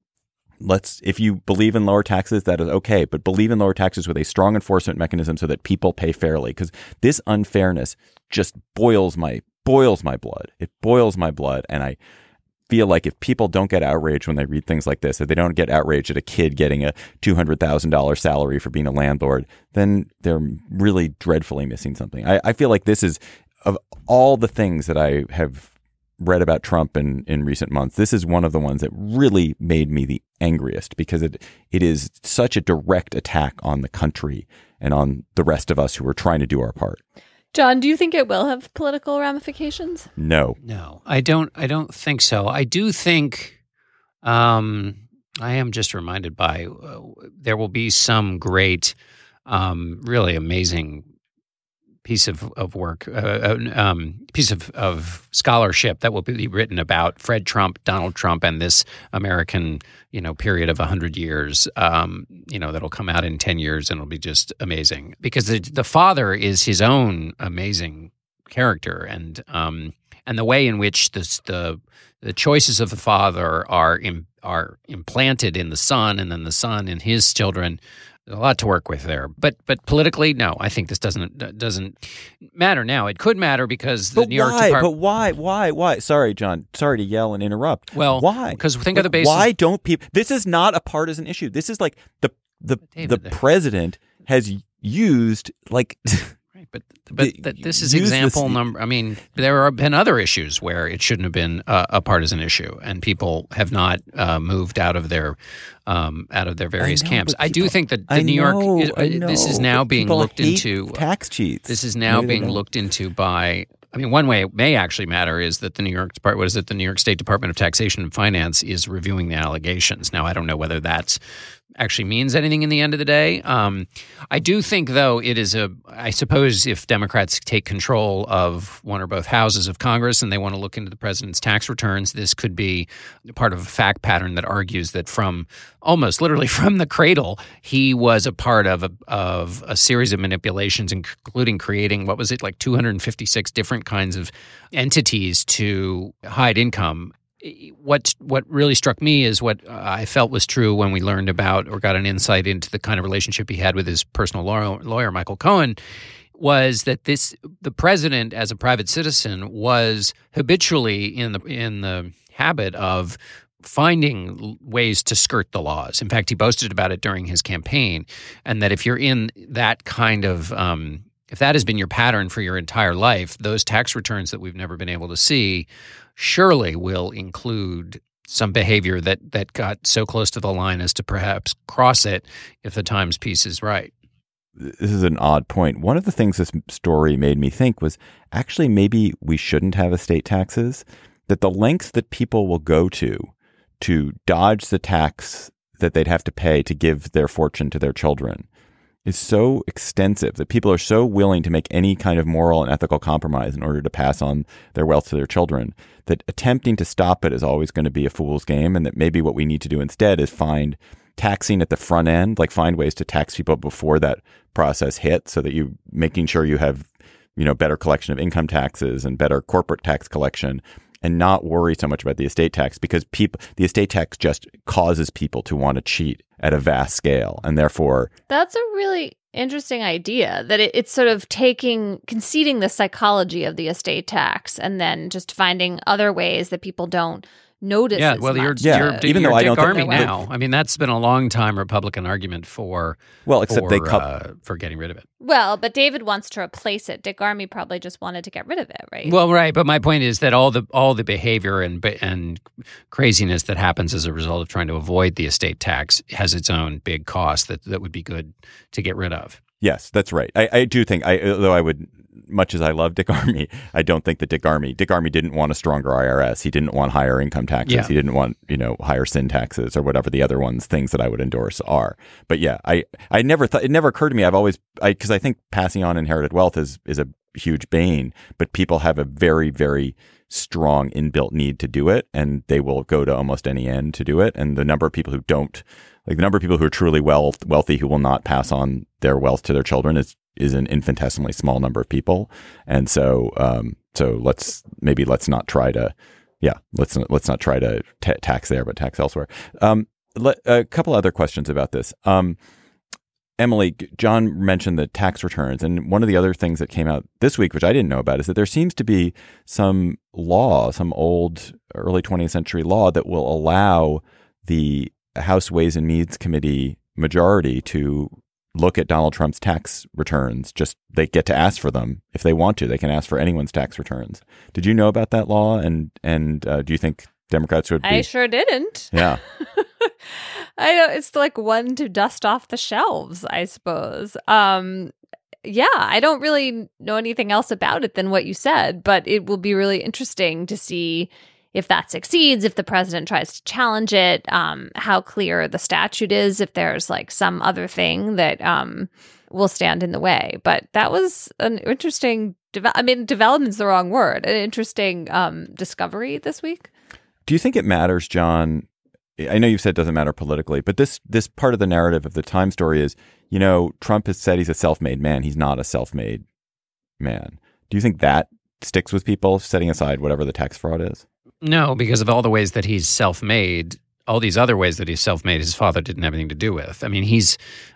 let's, if you believe in lower taxes, that is okay, but believe in lower taxes with a strong enforcement mechanism so that people pay fairly. Because this unfairness just boils my, boils my blood. It boils my blood. And I feel like if people don't get outraged when they read things like this, if they don't get outraged at a kid getting a two hundred thousand dollars salary for being a landlord, then they're really dreadfully missing something. I, I feel like this is, of all the things that I have read about Trump in, in recent months, this is one of the ones that really made me the angriest, because it it is such a direct attack on the country and on the rest of us who are trying to do our part. John, do you think it will have political ramifications? No. No, I don't. I don't think so. I do think. Um, I am just reminded by uh, there will be some great, um, really amazing piece of of work, uh, um, piece of, of scholarship that will be written about Fred Trump, Donald Trump, and this American, you know, period of a hundred years. Um, you know, that'll come out in ten years, and it'll be just amazing, because the the father is his own amazing character, and um, and the way in which this, the the choices of the father are im, are implanted in the son, and then the son in his children. There's a lot to work with there, but but politically, no, I think this doesn't doesn't matter now. It could matter because the but New York why? Department. But why? Why? Why? Sorry, John. Sorry to yell and interrupt. Well, why? Because think like, of the basis. Why don't people? This is not a partisan issue. This is like the the David, the president has used like. Right, but but the, th- this is use example this, number. I mean, there have been other issues where it shouldn't have been a, a partisan issue, and people have not uh, moved out of their um, out of their various I know, camps. but I do people- think that the I New know, York is, I know, this is now but being people looked hate into. tax cheats. This is now Maybe they being don't. looked into by. I mean, one way it may actually matter is that the New York Depart- what is it? The New York State Department of Taxation and Finance is reviewing the allegations. Now, I don't know whether that's actually means anything in the end of the day. Um, I do think, though, it is a. I suppose if Democrats take control of one or both houses of Congress and they want to look into the president's tax returns, this could be part of a fact pattern that argues that from almost literally from the cradle, he was a part of a of a series of manipulations, including creating what was it like two hundred fifty-six different kinds of entities to hide income. What what really struck me is what I felt was true when we learned about or got an insight into the kind of relationship he had with his personal lawyer, lawyer Michael Cohen, was that this the president as a private citizen was habitually in the in the habit of finding ways to skirt the laws. In fact, he boasted about it during his campaign, and that if you're in that kind of um, if that has been your pattern for your entire life, those tax returns that we've never been able to see surely will include some behavior that that got so close to the line as to perhaps cross it if the Times piece is right. This is an odd point. One of the things this story made me think was actually maybe we shouldn't have estate taxes, that the lengths that people will go to to dodge the tax that they'd have to pay to give their fortune to their children is so extensive that people are so willing to make any kind of moral and ethical compromise in order to pass on their wealth to their children, that attempting to stop it is always going to be a fool's game, and that maybe what we need to do instead is find taxing at the front end, like find ways to tax people before that process hits, so that you making sure you have, you know, better collection of income taxes and better corporate tax collection, and not worry so much about the estate tax, because people, the estate tax just causes people to want to cheat at a vast scale. And therefore, that's a really interesting idea, that it, it's sort of taking, conceding the psychology of the estate tax and then just finding other ways that people don't notice Yeah, as well, you're, much. Yeah, you're, even you're though I Dick don't think- Armey but- now. I mean, that's been a long time Republican argument for well, except for, they cut. uh, for getting rid of it. Well, but David wants to replace it. Dick Armey probably just wanted to get rid of it, right? Well, right, but my point is that all the all the behavior and and craziness that happens as a result of trying to avoid the estate tax has its own big cost that, that would be good to get rid of. Yes, that's right. I, I do think, I, although I would, much as I love Dick Armey, I don't think that Dick Armey, Dick Armey didn't want a stronger I R S. He didn't want higher income taxes. Yeah. He didn't want, you know, higher sin taxes or whatever the other ones, things that I would endorse are. But yeah, I, I never thought, it never occurred to me. I've always, I, because I think passing on inherited wealth is, is a huge bane, but people have a very, very strong inbuilt need to do it, and they will go to almost any end to do it. And the number of people who don't, like the number of people who are truly wealth, wealthy who will not pass on their wealth to their children is is an infinitesimally small number of people. And so, um, so let's maybe let's not try to, yeah, let's not, let's not try to t- tax there, but tax elsewhere. Um, let, a couple other questions about this. Um, Emily, John mentioned the tax returns, and one of the other things that came out this week, which I didn't know about, is that there seems to be some law, some old early twentieth century law that will allow the House Ways and Means Committee majority to look at Donald Trump's tax returns. Just they get to ask for them if they want to. They can ask for anyone's tax returns. Did you know about that law? And and uh, do you think Democrats would be? I sure didn't. Yeah. I know it's like one to dust off the shelves, I suppose. Um, yeah, I don't really know anything else about it than what you said, but it will be really interesting to see if that succeeds, if the president tries to challenge it, um, how clear the statute is, if there's like some other thing that um, will stand in the way. But that was an interesting, de- I mean, development's the wrong word, an interesting um, discovery this week. Do you think it matters, John? I know you've said it doesn't matter politically, but this this part of the narrative of the Time story is, you know, Trump has said he's a self-made man. He's not a self-made man. Do you think that sticks with people, setting aside whatever the tax fraud is? No, because of all the ways that he's self-made, all these other ways that he's self-made, his father didn't have anything to do with. I mean, he's,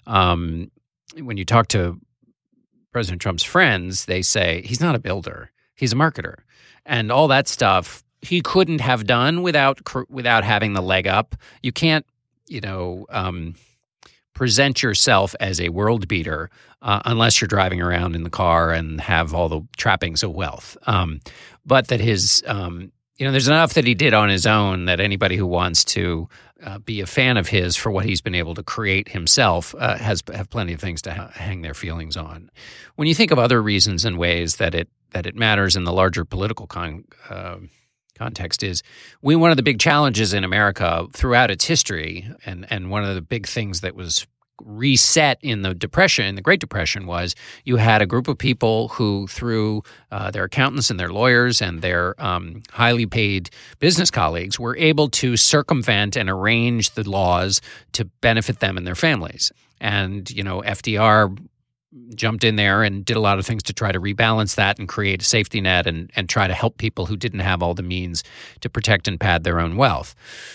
um, when you talk to President Trump's friends, they say he's not a builder, he's a marketer. And all that stuff he couldn't have done without without having the leg up. You can't, you know, um, present yourself as a world beater uh, unless you're driving around in the car and have all the trappings of wealth. Um, but that his, um, you know, there's enough that he did on his own that anybody who wants to uh, be a fan of his for what he's been able to create himself uh, has have plenty of things to ha- hang their feelings on. When you think of other reasons and ways that it that it matters in the larger political con. Uh, context is we one of the big challenges in America throughout its history, and and one of the big things that was reset in the Depression, in the Great Depression, was you had a group of people who, through uh, their accountants and their lawyers and their um, highly paid business colleagues, were able to circumvent and arrange the laws to benefit them and their families. And, you know, F D R jumped in there and did a lot of things to try to rebalance that and create a safety net and, and try to help people who didn't have all the means to protect and pad their own wealth.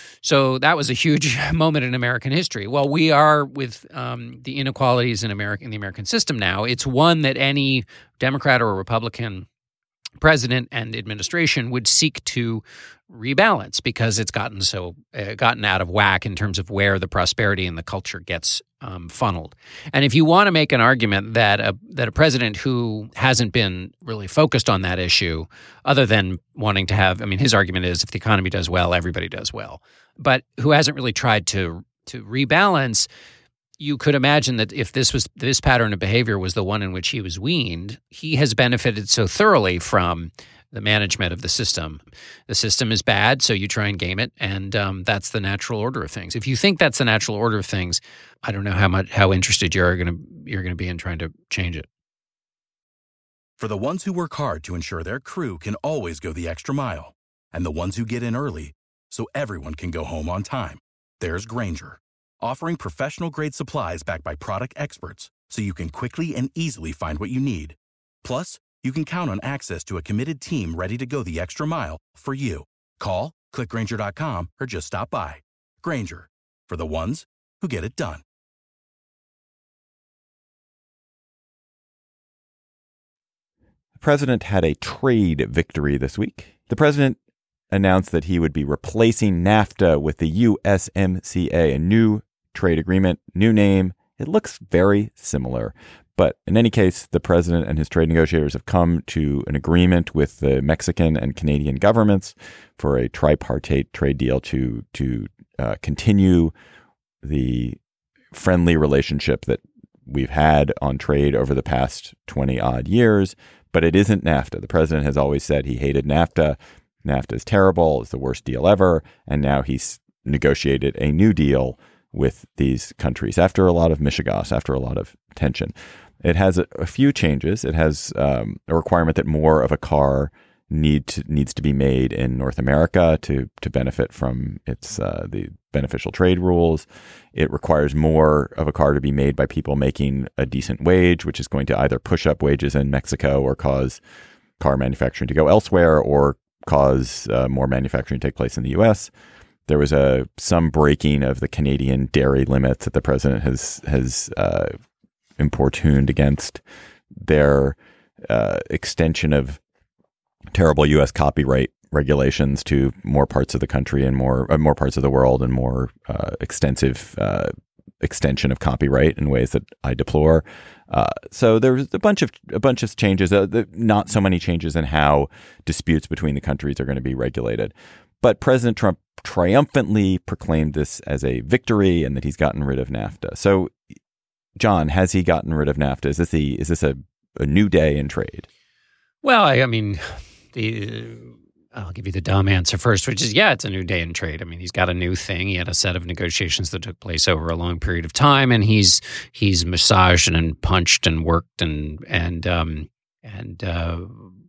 So that was a huge moment in American history. Well, we are with um, the inequalities in America, in the American system now. It's one that any Democrat or Republican president and administration would seek to rebalance because it's gotten so uh, gotten out of whack in terms of where the prosperity and the culture gets um, funneled. And if you want to make an argument that a that a president who hasn't been really focused on that issue, other than wanting to have, I mean, his argument is if the economy does well, everybody does well, but who hasn't really tried to to rebalance. You could imagine that if this was this pattern of behavior was the one in which he was weaned, he has benefited so thoroughly from the management of the system. The system is bad, so you try and game it, and um, that's the natural order of things. If you think that's the natural order of things, I don't know how much how interested you're going to you're going to be in trying to change it. For the ones who work hard to ensure their crew can always go the extra mile, and the ones who get in early so everyone can go home on time, there's Grainger, offering professional-grade supplies backed by product experts so you can quickly and easily find what you need. Plus, you can count on access to a committed team ready to go the extra mile for you. Call, click Grainger dot com, or just stop by. Grainger, for the ones who get it done. The president had a trade victory this week. The president announced that he would be replacing NAFTA with the U S M C A, a new trade agreement, new name. It looks very similar. But in any case, the president and his trade negotiators have come to an agreement with the Mexican and Canadian governments for a tripartite trade deal to to uh, continue the friendly relationship that we've had on trade over the past twenty odd years. But it isn't NAFTA. The president has always said he hated NAFTA. NAFTA is terrible. It's the worst deal ever. And now he's negotiated a new deal with these countries after a lot of mishigas, after a lot of tension. It has a, a few changes. It has um, a requirement that more of a car need to, needs to be made in North America to to benefit from its uh, the beneficial trade rules. It requires more of a car to be made by people making a decent wage, which is going to either push up wages in Mexico or cause car manufacturing to go elsewhere or cause uh, more manufacturing to take place in the U S. There was a some breaking of the Canadian dairy limits that the president has has uh, importuned against. Their uh, extension of terrible U S copyright regulations to more parts of the country and more uh, more parts of the world, and more uh, extensive uh, extension of copyright in ways that I deplore. Uh, so there's a bunch of a bunch of changes. Uh, the, not so many changes in how disputes between the countries are going to be regulated. But President Trump triumphantly proclaimed this as a victory and that he's gotten rid of NAFTA. So, John, has he gotten rid of NAFTA? Is this the is this a, a new day in trade? Well, I, I mean, the I'll give you the dumb answer first, which is, yeah, it's a new day in trade. I mean, he's got a new thing. He had a set of negotiations that took place over a long period of time, and he's he's massaged and punched and worked and and um, and uh,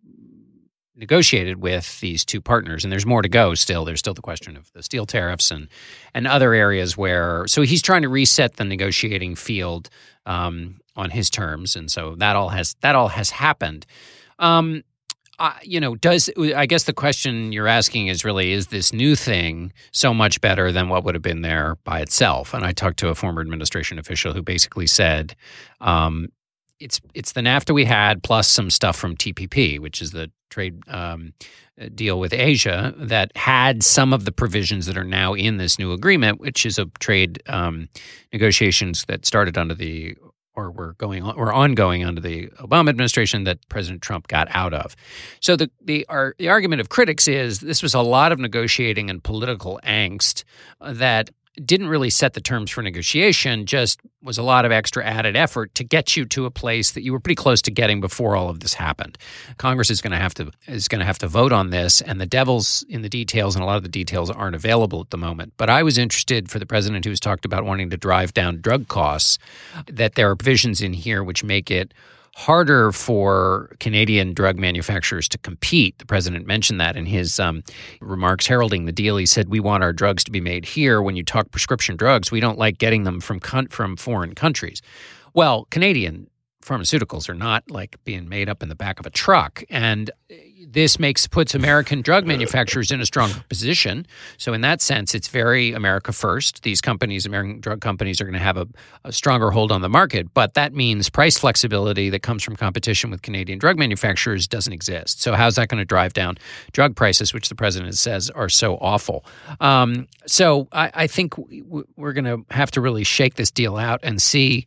negotiated with these two partners. And there's more to go still. There's still the question of the steel tariffs and and other areas where. So he's trying to reset the negotiating field um, on his terms, and so that all has that all has happened. Um, Uh, you know, does I guess the question you're asking is really, is this new thing so much better than what would have been there by itself? And I talked to a former administration official who basically said um, it's it's the NAFTA we had plus some stuff from T P P, which is the trade um, deal with Asia that had some of the provisions that are now in this new agreement, which is a trade um, negotiations that started under the or were going on, or ongoing under the Obama administration that President Trump got out of. So the the, our, the argument of critics is this was a lot of negotiating and political angst that didn't really set the terms for negotiation, just was a lot of extra added effort to get you to a place that you were pretty close to getting before all of this happened. Congress is going to have to is going to have to vote on this, and the devil's in the details, and a lot of the details aren't available at the moment. But I was interested, for the president who's talked about wanting to drive down drug costs, that there are provisions in here which make it harder for Canadian drug manufacturers to compete. The president mentioned that in his um, remarks heralding the deal. He said, we want our drugs to be made here. When you talk prescription drugs, we don't like getting them from con- from foreign countries. Well, Canadian pharmaceuticals are not like being made up in the back of a truck. And this makes puts American drug manufacturers in a stronger position. So in that sense, it's very America first. These companies, American drug companies, are going to have a, a stronger hold on the market. But that means price flexibility that comes from competition with Canadian drug manufacturers doesn't exist. So how's that going to drive down drug prices, which the president says are so awful? Um, so I, I think we're going to have to really shake this deal out and see.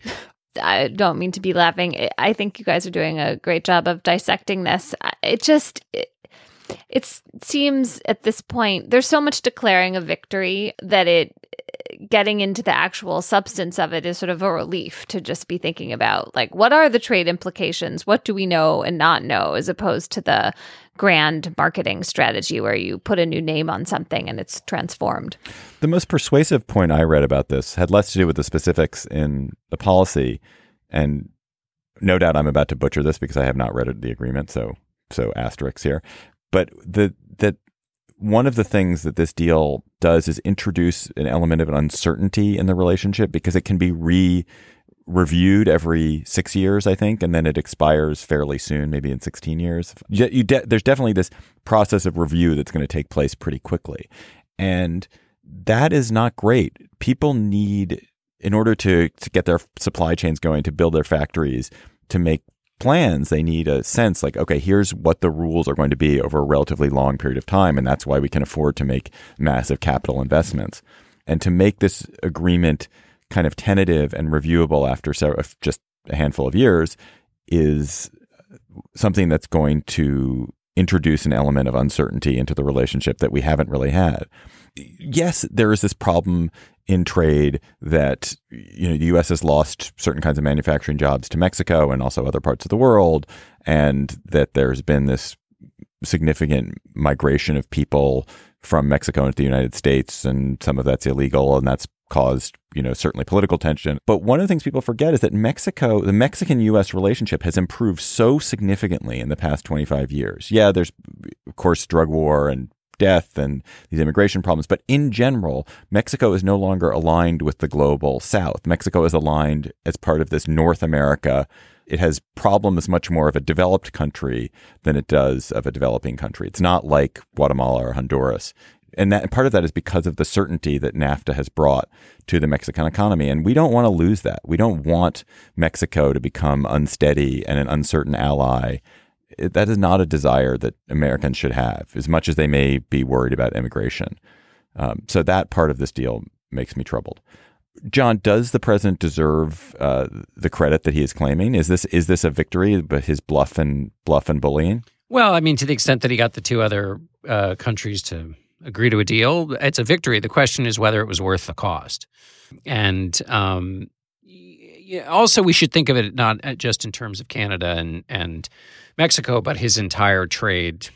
I don't mean to be laughing. I think you guys are doing a great job of dissecting this. It just, it, it seems at this point, there's so much declaring a victory that it, getting into the actual substance of it is sort of a relief to just be thinking about, like, what are the trade implications? What do we know and not know, as opposed to the grand marketing strategy where you put a new name on something and it's transformed. The most persuasive point I read about this had less to do with the specifics in the policy, and no doubt I'm about to butcher this because I have not read the agreement, so so asterisks here. But the that one of the things that this deal does is introduce an element of an uncertainty in the relationship, because it can be re reviewed every six years, I think, and then it expires fairly soon, maybe in sixteen years. You, you de- there's definitely this process of review that's going to take place pretty quickly. And that is not great. People need, in order to, to get their supply chains going, to build their factories, to make plans, they need a sense like, okay, here's what the rules are going to be over a relatively long period of time. And that's why we can afford to make massive capital investments. And to make this agreement kind of tentative and reviewable after just a handful of years is something that's going to introduce an element of uncertainty into the relationship that we haven't really had. Yes, there is this problem in trade that, you know, the U S has lost certain kinds of manufacturing jobs to Mexico and also other parts of the world, and that there's been this significant migration of people from Mexico into the United States, and some of that's illegal, and that's caused, you know, certainly political tension. But one of the things people forget is that Mexico, the Mexican-U S relationship has improved so significantly in the past twenty-five years. Yeah, there's, of course, drug war and death and these immigration problems. But in general, Mexico is no longer aligned with the global South. Mexico is aligned as part of this North America. It has problems much more of a developed country than it does of a developing country. It's not like Guatemala or Honduras. And that and part of that is because of the certainty that NAFTA has brought to the Mexican economy. And we don't want to lose that. We don't want Mexico to become unsteady and an uncertain ally. It, that is not a desire that Americans should have, as much as they may be worried about immigration. Um, so that part of this deal makes me troubled. John, does the president deserve uh, the credit that he is claiming? Is this is this a victory, but his bluff and bluff and bullying? Well, I mean, to the extent that he got the two other uh, countries to agree to a deal, it's a victory. The question is whether it was worth the cost. And um, also, we should think of it not just in terms of Canada and, and Mexico, but his entire trade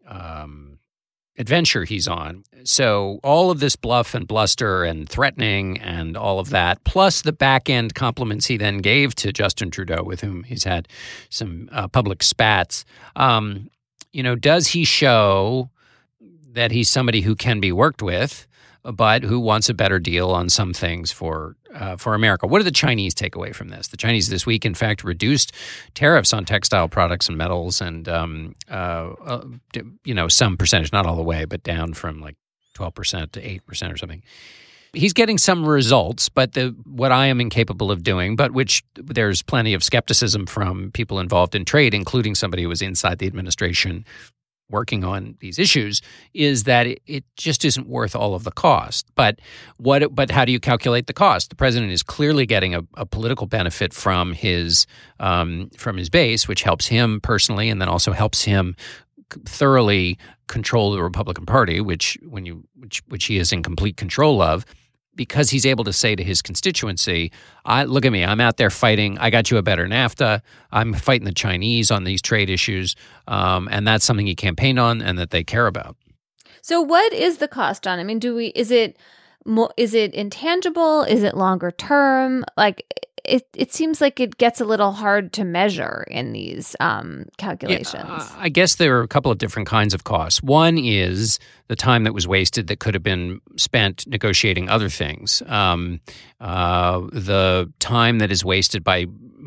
um, adventure he's on. So all of this bluff and bluster and threatening and all of that, plus the back-end compliments he then gave to Justin Trudeau, with whom he's had some uh, public spats, um, you know, does he show that he's somebody who can be worked with, but who wants a better deal on some things for uh, for America? What do the Chinese take away from this? The Chinese this week, in fact, reduced tariffs on textile products and metals, and um, uh, uh, you know, some percentage, not all the way, but down from like twelve percent to eight percent or something. He's getting some results, but the what I am incapable of doing, but which there's plenty of skepticism from people involved in trade, including somebody who was inside the administration working on these issues, is that it, it just isn't worth all of the cost. But what? But how do you calculate the cost? The president is clearly getting a, a political benefit from his um, from his base, which helps him personally, and then also helps him thoroughly control the Republican Party, which when you which which he is in complete control of. Because he's able to say to his constituency, I, look at me, I'm out there fighting. I got you a better NAFTA. I'm fighting the Chinese on these trade issues. Um, and that's something he campaigned on and that they care about. So what is the cost, John? I mean, do we, is it, more, is it intangible? Is it longer term? Like, it, it seems like it gets a little hard to measure in these um, calculations. Yeah, uh, I guess there are a couple of different kinds of costs. One is the time that was wasted that could have been spent negotiating other things. Um, uh, the time that is wasted by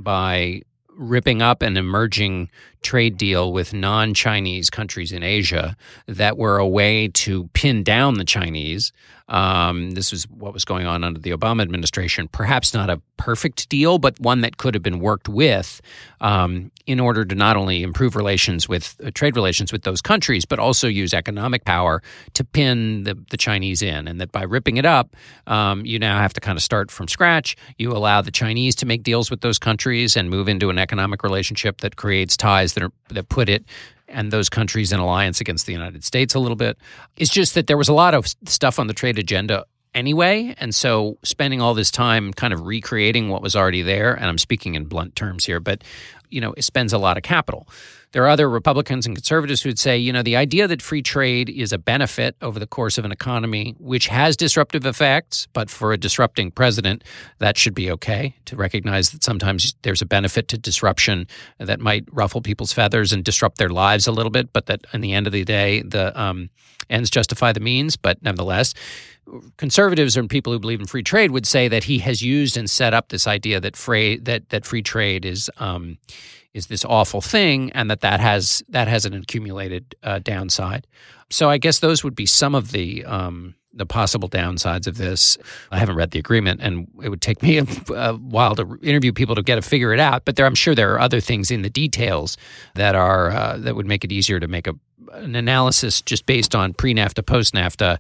by ripping up an emerging trade deal with non-Chinese countries in Asia that were a way to pin down the Chinese. Um, this was what was going on under the Obama administration. Perhaps not a perfect deal, but one that could have been worked with um, in order to not only improve relations with uh, trade relations with those countries, but also use economic power to pin the, the Chinese in. And that by ripping it up, um, you now have to kind of start from scratch. You allow the Chinese to make deals with those countries and move into an economic relationship that creates ties that are that put it and those countries in alliance against the United States a little bit. It's just that there was a lot of stuff on the trade agenda anyway, and so spending all this time kind of recreating what was already there, and I'm speaking in blunt terms here, but you know, it spends a lot of capital. There are other Republicans and conservatives who would say, you know, the idea that free trade is a benefit over the course of an economy, which has disruptive effects, but for a disrupting president, that should be okay, to recognize that sometimes there's a benefit to disruption that might ruffle people's feathers and disrupt their lives a little bit, but that in the end of the day, the um, ends justify the means. But nevertheless, conservatives and people who believe in free trade would say that he has used and set up this idea that free, that, that free trade is um, is this awful thing, and that that has that has an accumulated uh, downside. So I guess those would be some of the um, the possible downsides of this. I haven't read the agreement, and it would take me a, a while to interview people to get to figure it out. But there, I'm sure there are other things in the details that are uh, that would make it easier to make a an analysis just based on pre-NAFTA, post-NAFTA.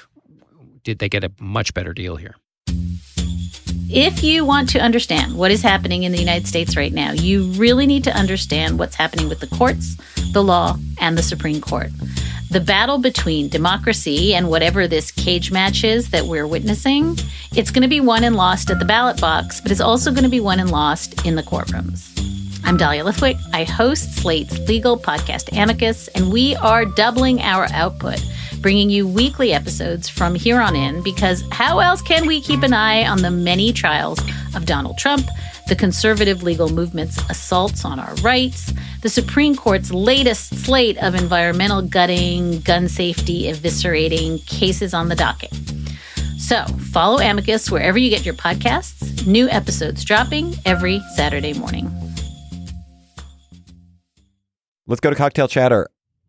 Did they get a much better deal here? If you want to understand what is happening in the United States right now, you really need to understand what's happening with the courts, the law, and the Supreme Court. The battle between democracy and whatever this cage match is that we're witnessing, it's going to be won and lost at the ballot box, but it's also going to be won and lost in the courtrooms. I'm Dahlia Lithwick. I host Slate's legal podcast Amicus, and we are doubling our output, bringing you weekly episodes from here on in, because how else can we keep an eye on the many trials of Donald Trump, the conservative legal movement's assaults on our rights, the Supreme Court's latest slate of environmental gutting, gun safety eviscerating cases on the docket. So follow Amicus wherever you get your podcasts. New episodes dropping every Saturday morning. Let's go to Cocktail Chatter.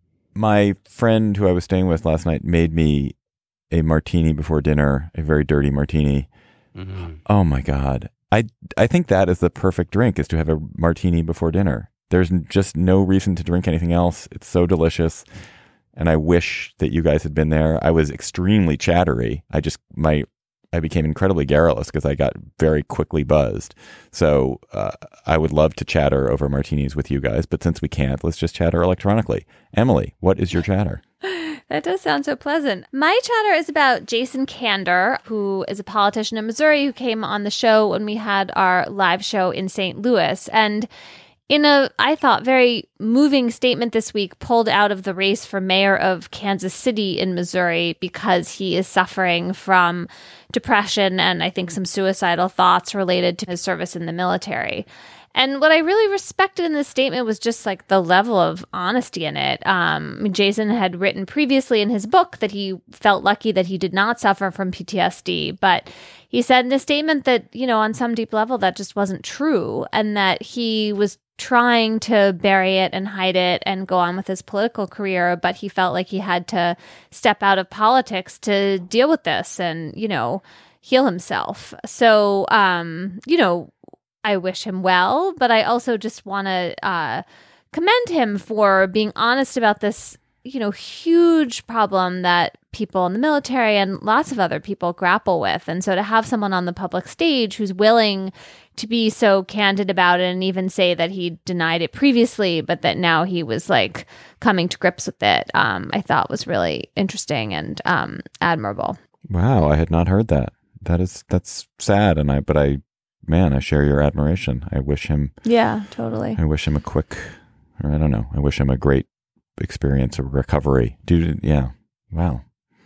My friend who I was staying with last night made me a martini before dinner, a very dirty martini. Mm-hmm. Oh my God. I, I think that is the perfect drink, is to have a martini before dinner. There's just no reason to drink anything else. It's so delicious. And I wish that you guys had been there. I was extremely chattery. I just, my, I became incredibly garrulous because I got very quickly buzzed. So uh, I would love to chatter over martinis with you guys. But since we can't, let's just chatter electronically. Emily, what is your chatter? That does sound so pleasant. My chatter is about Jason Kander, who is a politician in Missouri who came on the show when we had our live show in Saint Louis. And in a, I thought, very moving statement this week, pulled out of the race for mayor of Kansas City in Missouri because he is suffering from depression and I think some suicidal thoughts related to his service in the military. And what I really respected in this statement was just like the level of honesty in it. Um, Jason had written previously in his book that he felt lucky that he did not suffer from P T S D, but he said in a statement that, you know, on some deep level that just wasn't true, and that he was trying to bury it and hide it and go on with his political career, but he felt like he had to step out of politics to deal with this and, you know, heal himself. So, um, you know, I wish him well, but I also just want to uh, commend him for being honest about this, you know, huge problem that people in the military and lots of other people grapple with. And so to have someone on the public stage who's willing to be so candid about it and even say that he denied it previously, but that now he was like coming to grips with it, um, I thought was really interesting and um, admirable. Wow, I had not heard that. That is, that's sad. And I, but I, man, I share your admiration. I wish him. Yeah, totally. I wish him a quick, or I don't know, I wish him a great experience of recovery. Dude, yeah. Wow.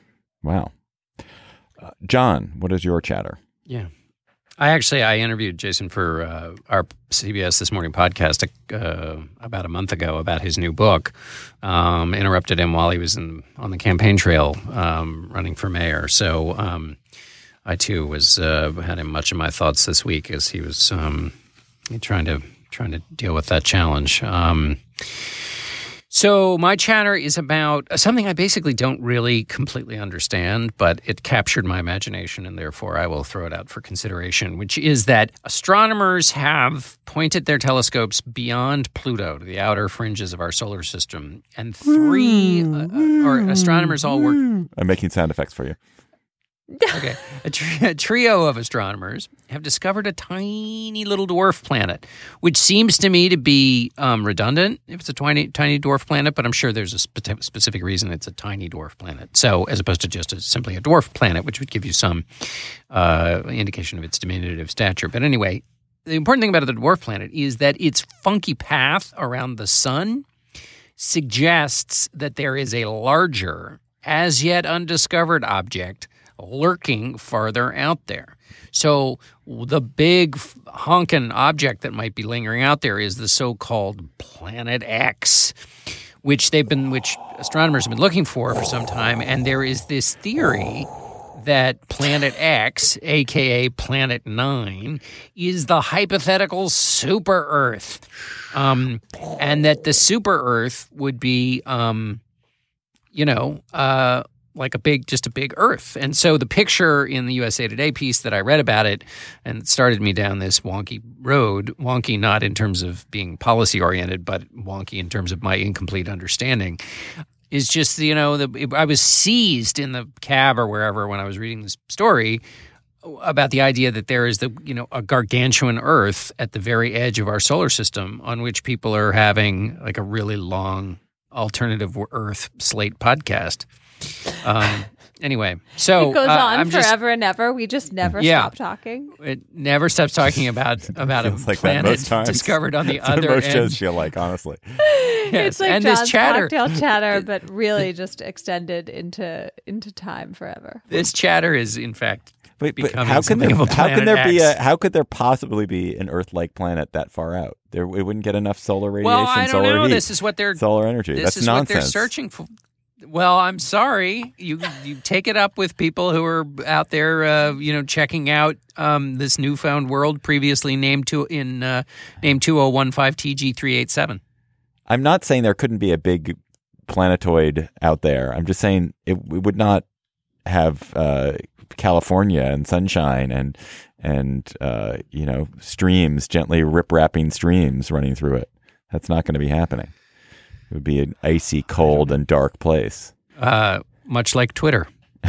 Wow. Uh, John, what is your chatter? Yeah. I actually, I interviewed Jason for uh, our C B S This Morning podcast uh, about a month ago about his new book. Um, interrupted him while he was in, on the campaign trail um, running for mayor. So um, I, too, was uh, had him much of my thoughts this week as he was um, trying to trying to deal with that challenge. Um So my chatter is about something I basically don't really completely understand, but it captured my imagination, and therefore I will throw it out for consideration, which is that astronomers have pointed their telescopes beyond Pluto to the outer fringes of our solar system, and three uh, or astronomers all work. I'm making sound effects for you. Okay. A, tri- a trio of astronomers have discovered a tiny little dwarf planet, which seems to me to be um, redundant if it's a tiny, tiny dwarf planet, but I'm sure there's a spe- specific reason it's a tiny dwarf planet. So, as opposed to just a, simply a dwarf planet, which would give you some uh, indication of its diminutive stature. But anyway, the important thing about the dwarf planet is that its funky path around the sun suggests that there is a larger, as yet undiscovered object lurking farther out there. So the big honkin' object that might be lingering out there is the so-called Planet X, which they've been, which astronomers have been looking for for some time. And there is this theory that Planet X, aka Planet Nine, is the hypothetical super Earth, um, and that the super Earth would be, um, you know, uh, like a big, just a big Earth. And so the picture in the U S A Today piece that I read about it and started me down this wonky road, wonky not in terms of being policy oriented, but wonky in terms of my incomplete understanding, is just, you know, the, I was seized in the cab or wherever when I was reading this story about the idea that there is the, you know, a gargantuan Earth at the very edge of our solar system on which people are having like a really long alternative Earth slate podcast. Um, Anyway, so it goes uh, on I'm forever just, and ever. We just never Yeah. stop talking. It never stops talking about about a Feels like that planet most times. discovered on the That's what other most end. shows feel like, honestly. Yes. It's like and John's this chatter, cocktail chatter, but really just extended into into time forever. this chatter is in fact Wait, but becoming how can something there, of a how can planet there be X. a how could there possibly be an Earth-like planet that far out? There, it wouldn't get enough solar radiation, Well, I don't solar know. heat, This is what they're solar energy. This That's is nonsense. what they're searching for. Well, I'm sorry. You you take it up with people who are out there, uh, you know, checking out um, this newfound world previously named to in uh, named two oh one five T G three eighty-seven. I'm not saying there couldn't be a big planetoid out there. I'm just saying it, it would not have uh, California and sunshine and and uh, you know streams gently rip wrapping streams running through it. That's not going to be happening. It would be an icy, cold, and dark place. Uh, much like Twitter.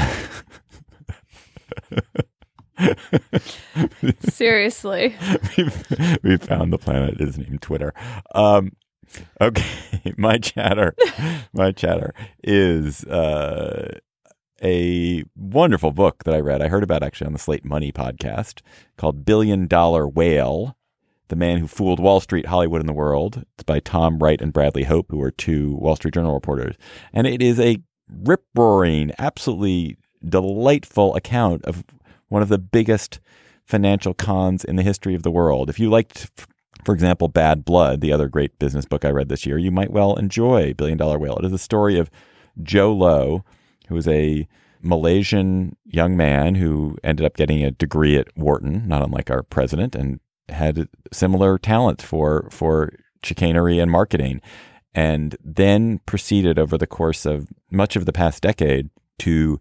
Seriously. We've, we found the planet is named Twitter. Um, okay, my chatter, my chatter is uh, a wonderful book that I read. I heard about actually on the Slate Money podcast called Billion Dollar Whale: The Man Who Fooled Wall Street, Hollywood, and the World. It's by Tom Wright and Bradley Hope, who are two Wall Street Journal reporters. And it is a rip-roaring, absolutely delightful account of one of the biggest financial cons in the history of the world. If you liked, for example, Bad Blood, the other great business book I read this year, you might well enjoy Billion Dollar Whale. It is the story of Joe Low, who was a Malaysian young man who ended up getting a degree at Wharton, not unlike our president, and had similar talent for for chicanery and marketing, and then proceeded over the course of much of the past decade to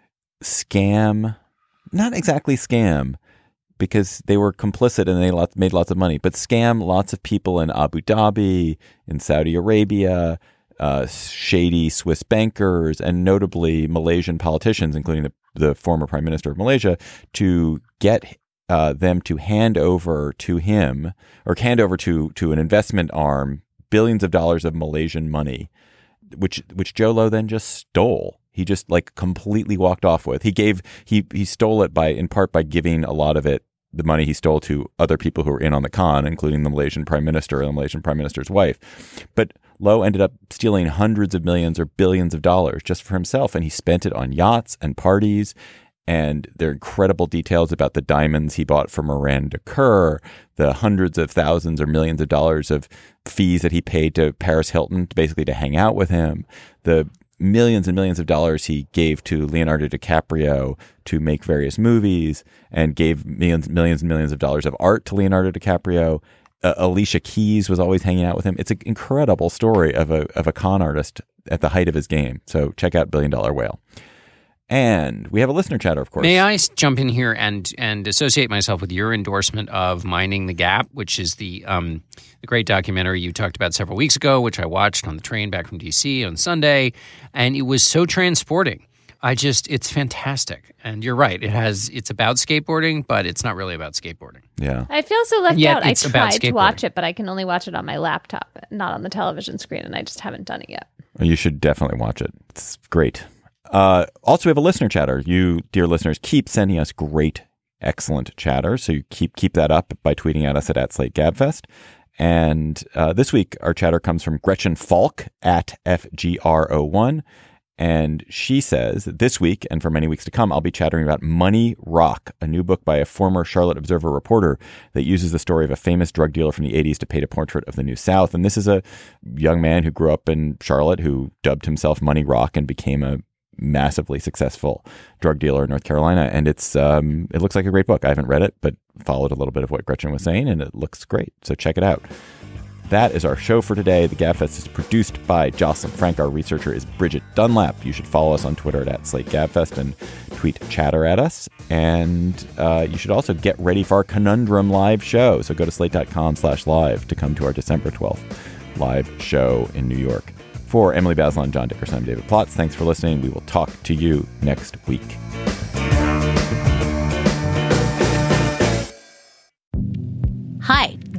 scam, not exactly scam, because they were complicit and they lot, made lots of money, but scam lots of people in Abu Dhabi, in Saudi Arabia, uh, shady Swiss bankers, and notably Malaysian politicians, including the, the former prime minister of Malaysia, to get Uh, them to hand over to him or hand over to to an investment arm billions of dollars of Malaysian money, which which Joe Low then just stole. He just like completely walked off with. He gave he he stole it by in part by giving a lot of it, the money he stole, to other people who were in on the con, including the Malaysian prime minister and the Malaysian prime minister's wife. But Low ended up stealing hundreds of millions or billions of dollars just for himself, and he spent it on yachts and parties. And there are incredible details about the diamonds he bought for Miranda Kerr, the hundreds of thousands or millions of dollars of fees that he paid to Paris Hilton, basically to hang out with him, the millions and millions of dollars he gave to Leonardo DiCaprio to make various movies, and gave millions, millions and millions of dollars of art to Leonardo DiCaprio. Uh, Alicia Keys was always hanging out with him. It's an incredible story of a of a con artist at the height of his game. So check out Billion Dollar Whale. And we have a listener chatter, of course. May I jump in here and and associate myself with your endorsement of Minding the Gap, which is the um, the great documentary you talked about several weeks ago, which I watched on the train back from D C on Sunday, and it was so transporting. I just, it's fantastic. And you're right, it has, it's about skateboarding, but it's not really about skateboarding. Yeah. I feel so left Yet out. I it's about tried to watch it, but I can only watch it on my laptop, not on the television screen, and I just haven't done it yet. You should definitely watch it. It's great. Uh, also, we have a listener chatter. You, dear listeners, keep sending us great, excellent chatter. So you keep keep that up by tweeting at us at, at Slate Gabfest. And uh, this week, our chatter comes from Gretchen Falk at F G R zero one. And she says, this week and for many weeks to come, I'll be chattering about Money Rock, a new book by a former Charlotte Observer reporter that uses the story of a famous drug dealer from the eighties to paint a portrait of the New South. And this is a young man who grew up in Charlotte who dubbed himself Money Rock and became a massively successful drug dealer in North Carolina. And it's um, it looks like a great book. I haven't read it, but followed a little bit of what Gretchen was saying, and it looks great. So check it out. That is our show for today. The Gabfest is produced by Jocelyn Frank. Our researcher is Bridget Dunlap. You should follow us on Twitter at Slate Gabfest and tweet chatter at us. And uh, you should also get ready for our Conundrum live show. So go to slate.com slash live to come to our December twelfth live show in New York. For Emily Bazelon, John Dickerson, I'm David Plotz. Thanks for listening. We will talk to you next week. Hi,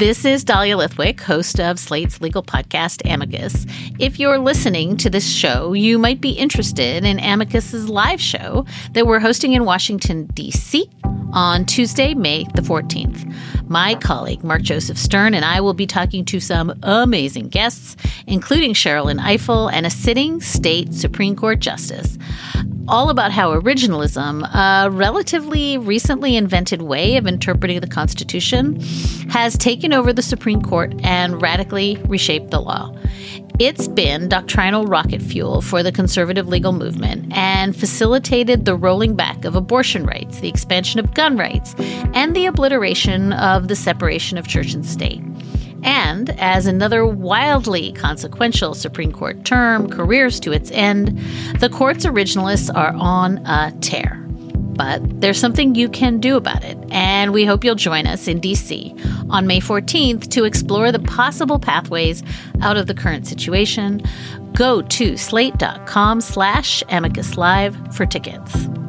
This is Dahlia Lithwick, host of Slate's legal podcast, Amicus. If you're listening to this show, you might be interested in Amicus's live show that we're hosting in Washington, D C on Tuesday, May the fourteenth. My colleague, Mark Joseph Stern, and I will be talking to some amazing guests, including Sherrilyn Ifill and a sitting state Supreme Court justice, all about how originalism, a relatively recently invented way of interpreting the Constitution, has taken over the Supreme Court and radically reshaped the law. It's been doctrinal rocket fuel for the conservative legal movement and facilitated the rolling back of abortion rights, the expansion of gun rights, and the obliteration of the separation of church and state. And as another wildly consequential Supreme Court term careers to its end, the court's originalists are on a tear. But there's something you can do about it, and we hope you'll join us in D C on May fourteenth to explore the possible pathways out of the current situation. Go to slate.com slash amicus live for tickets.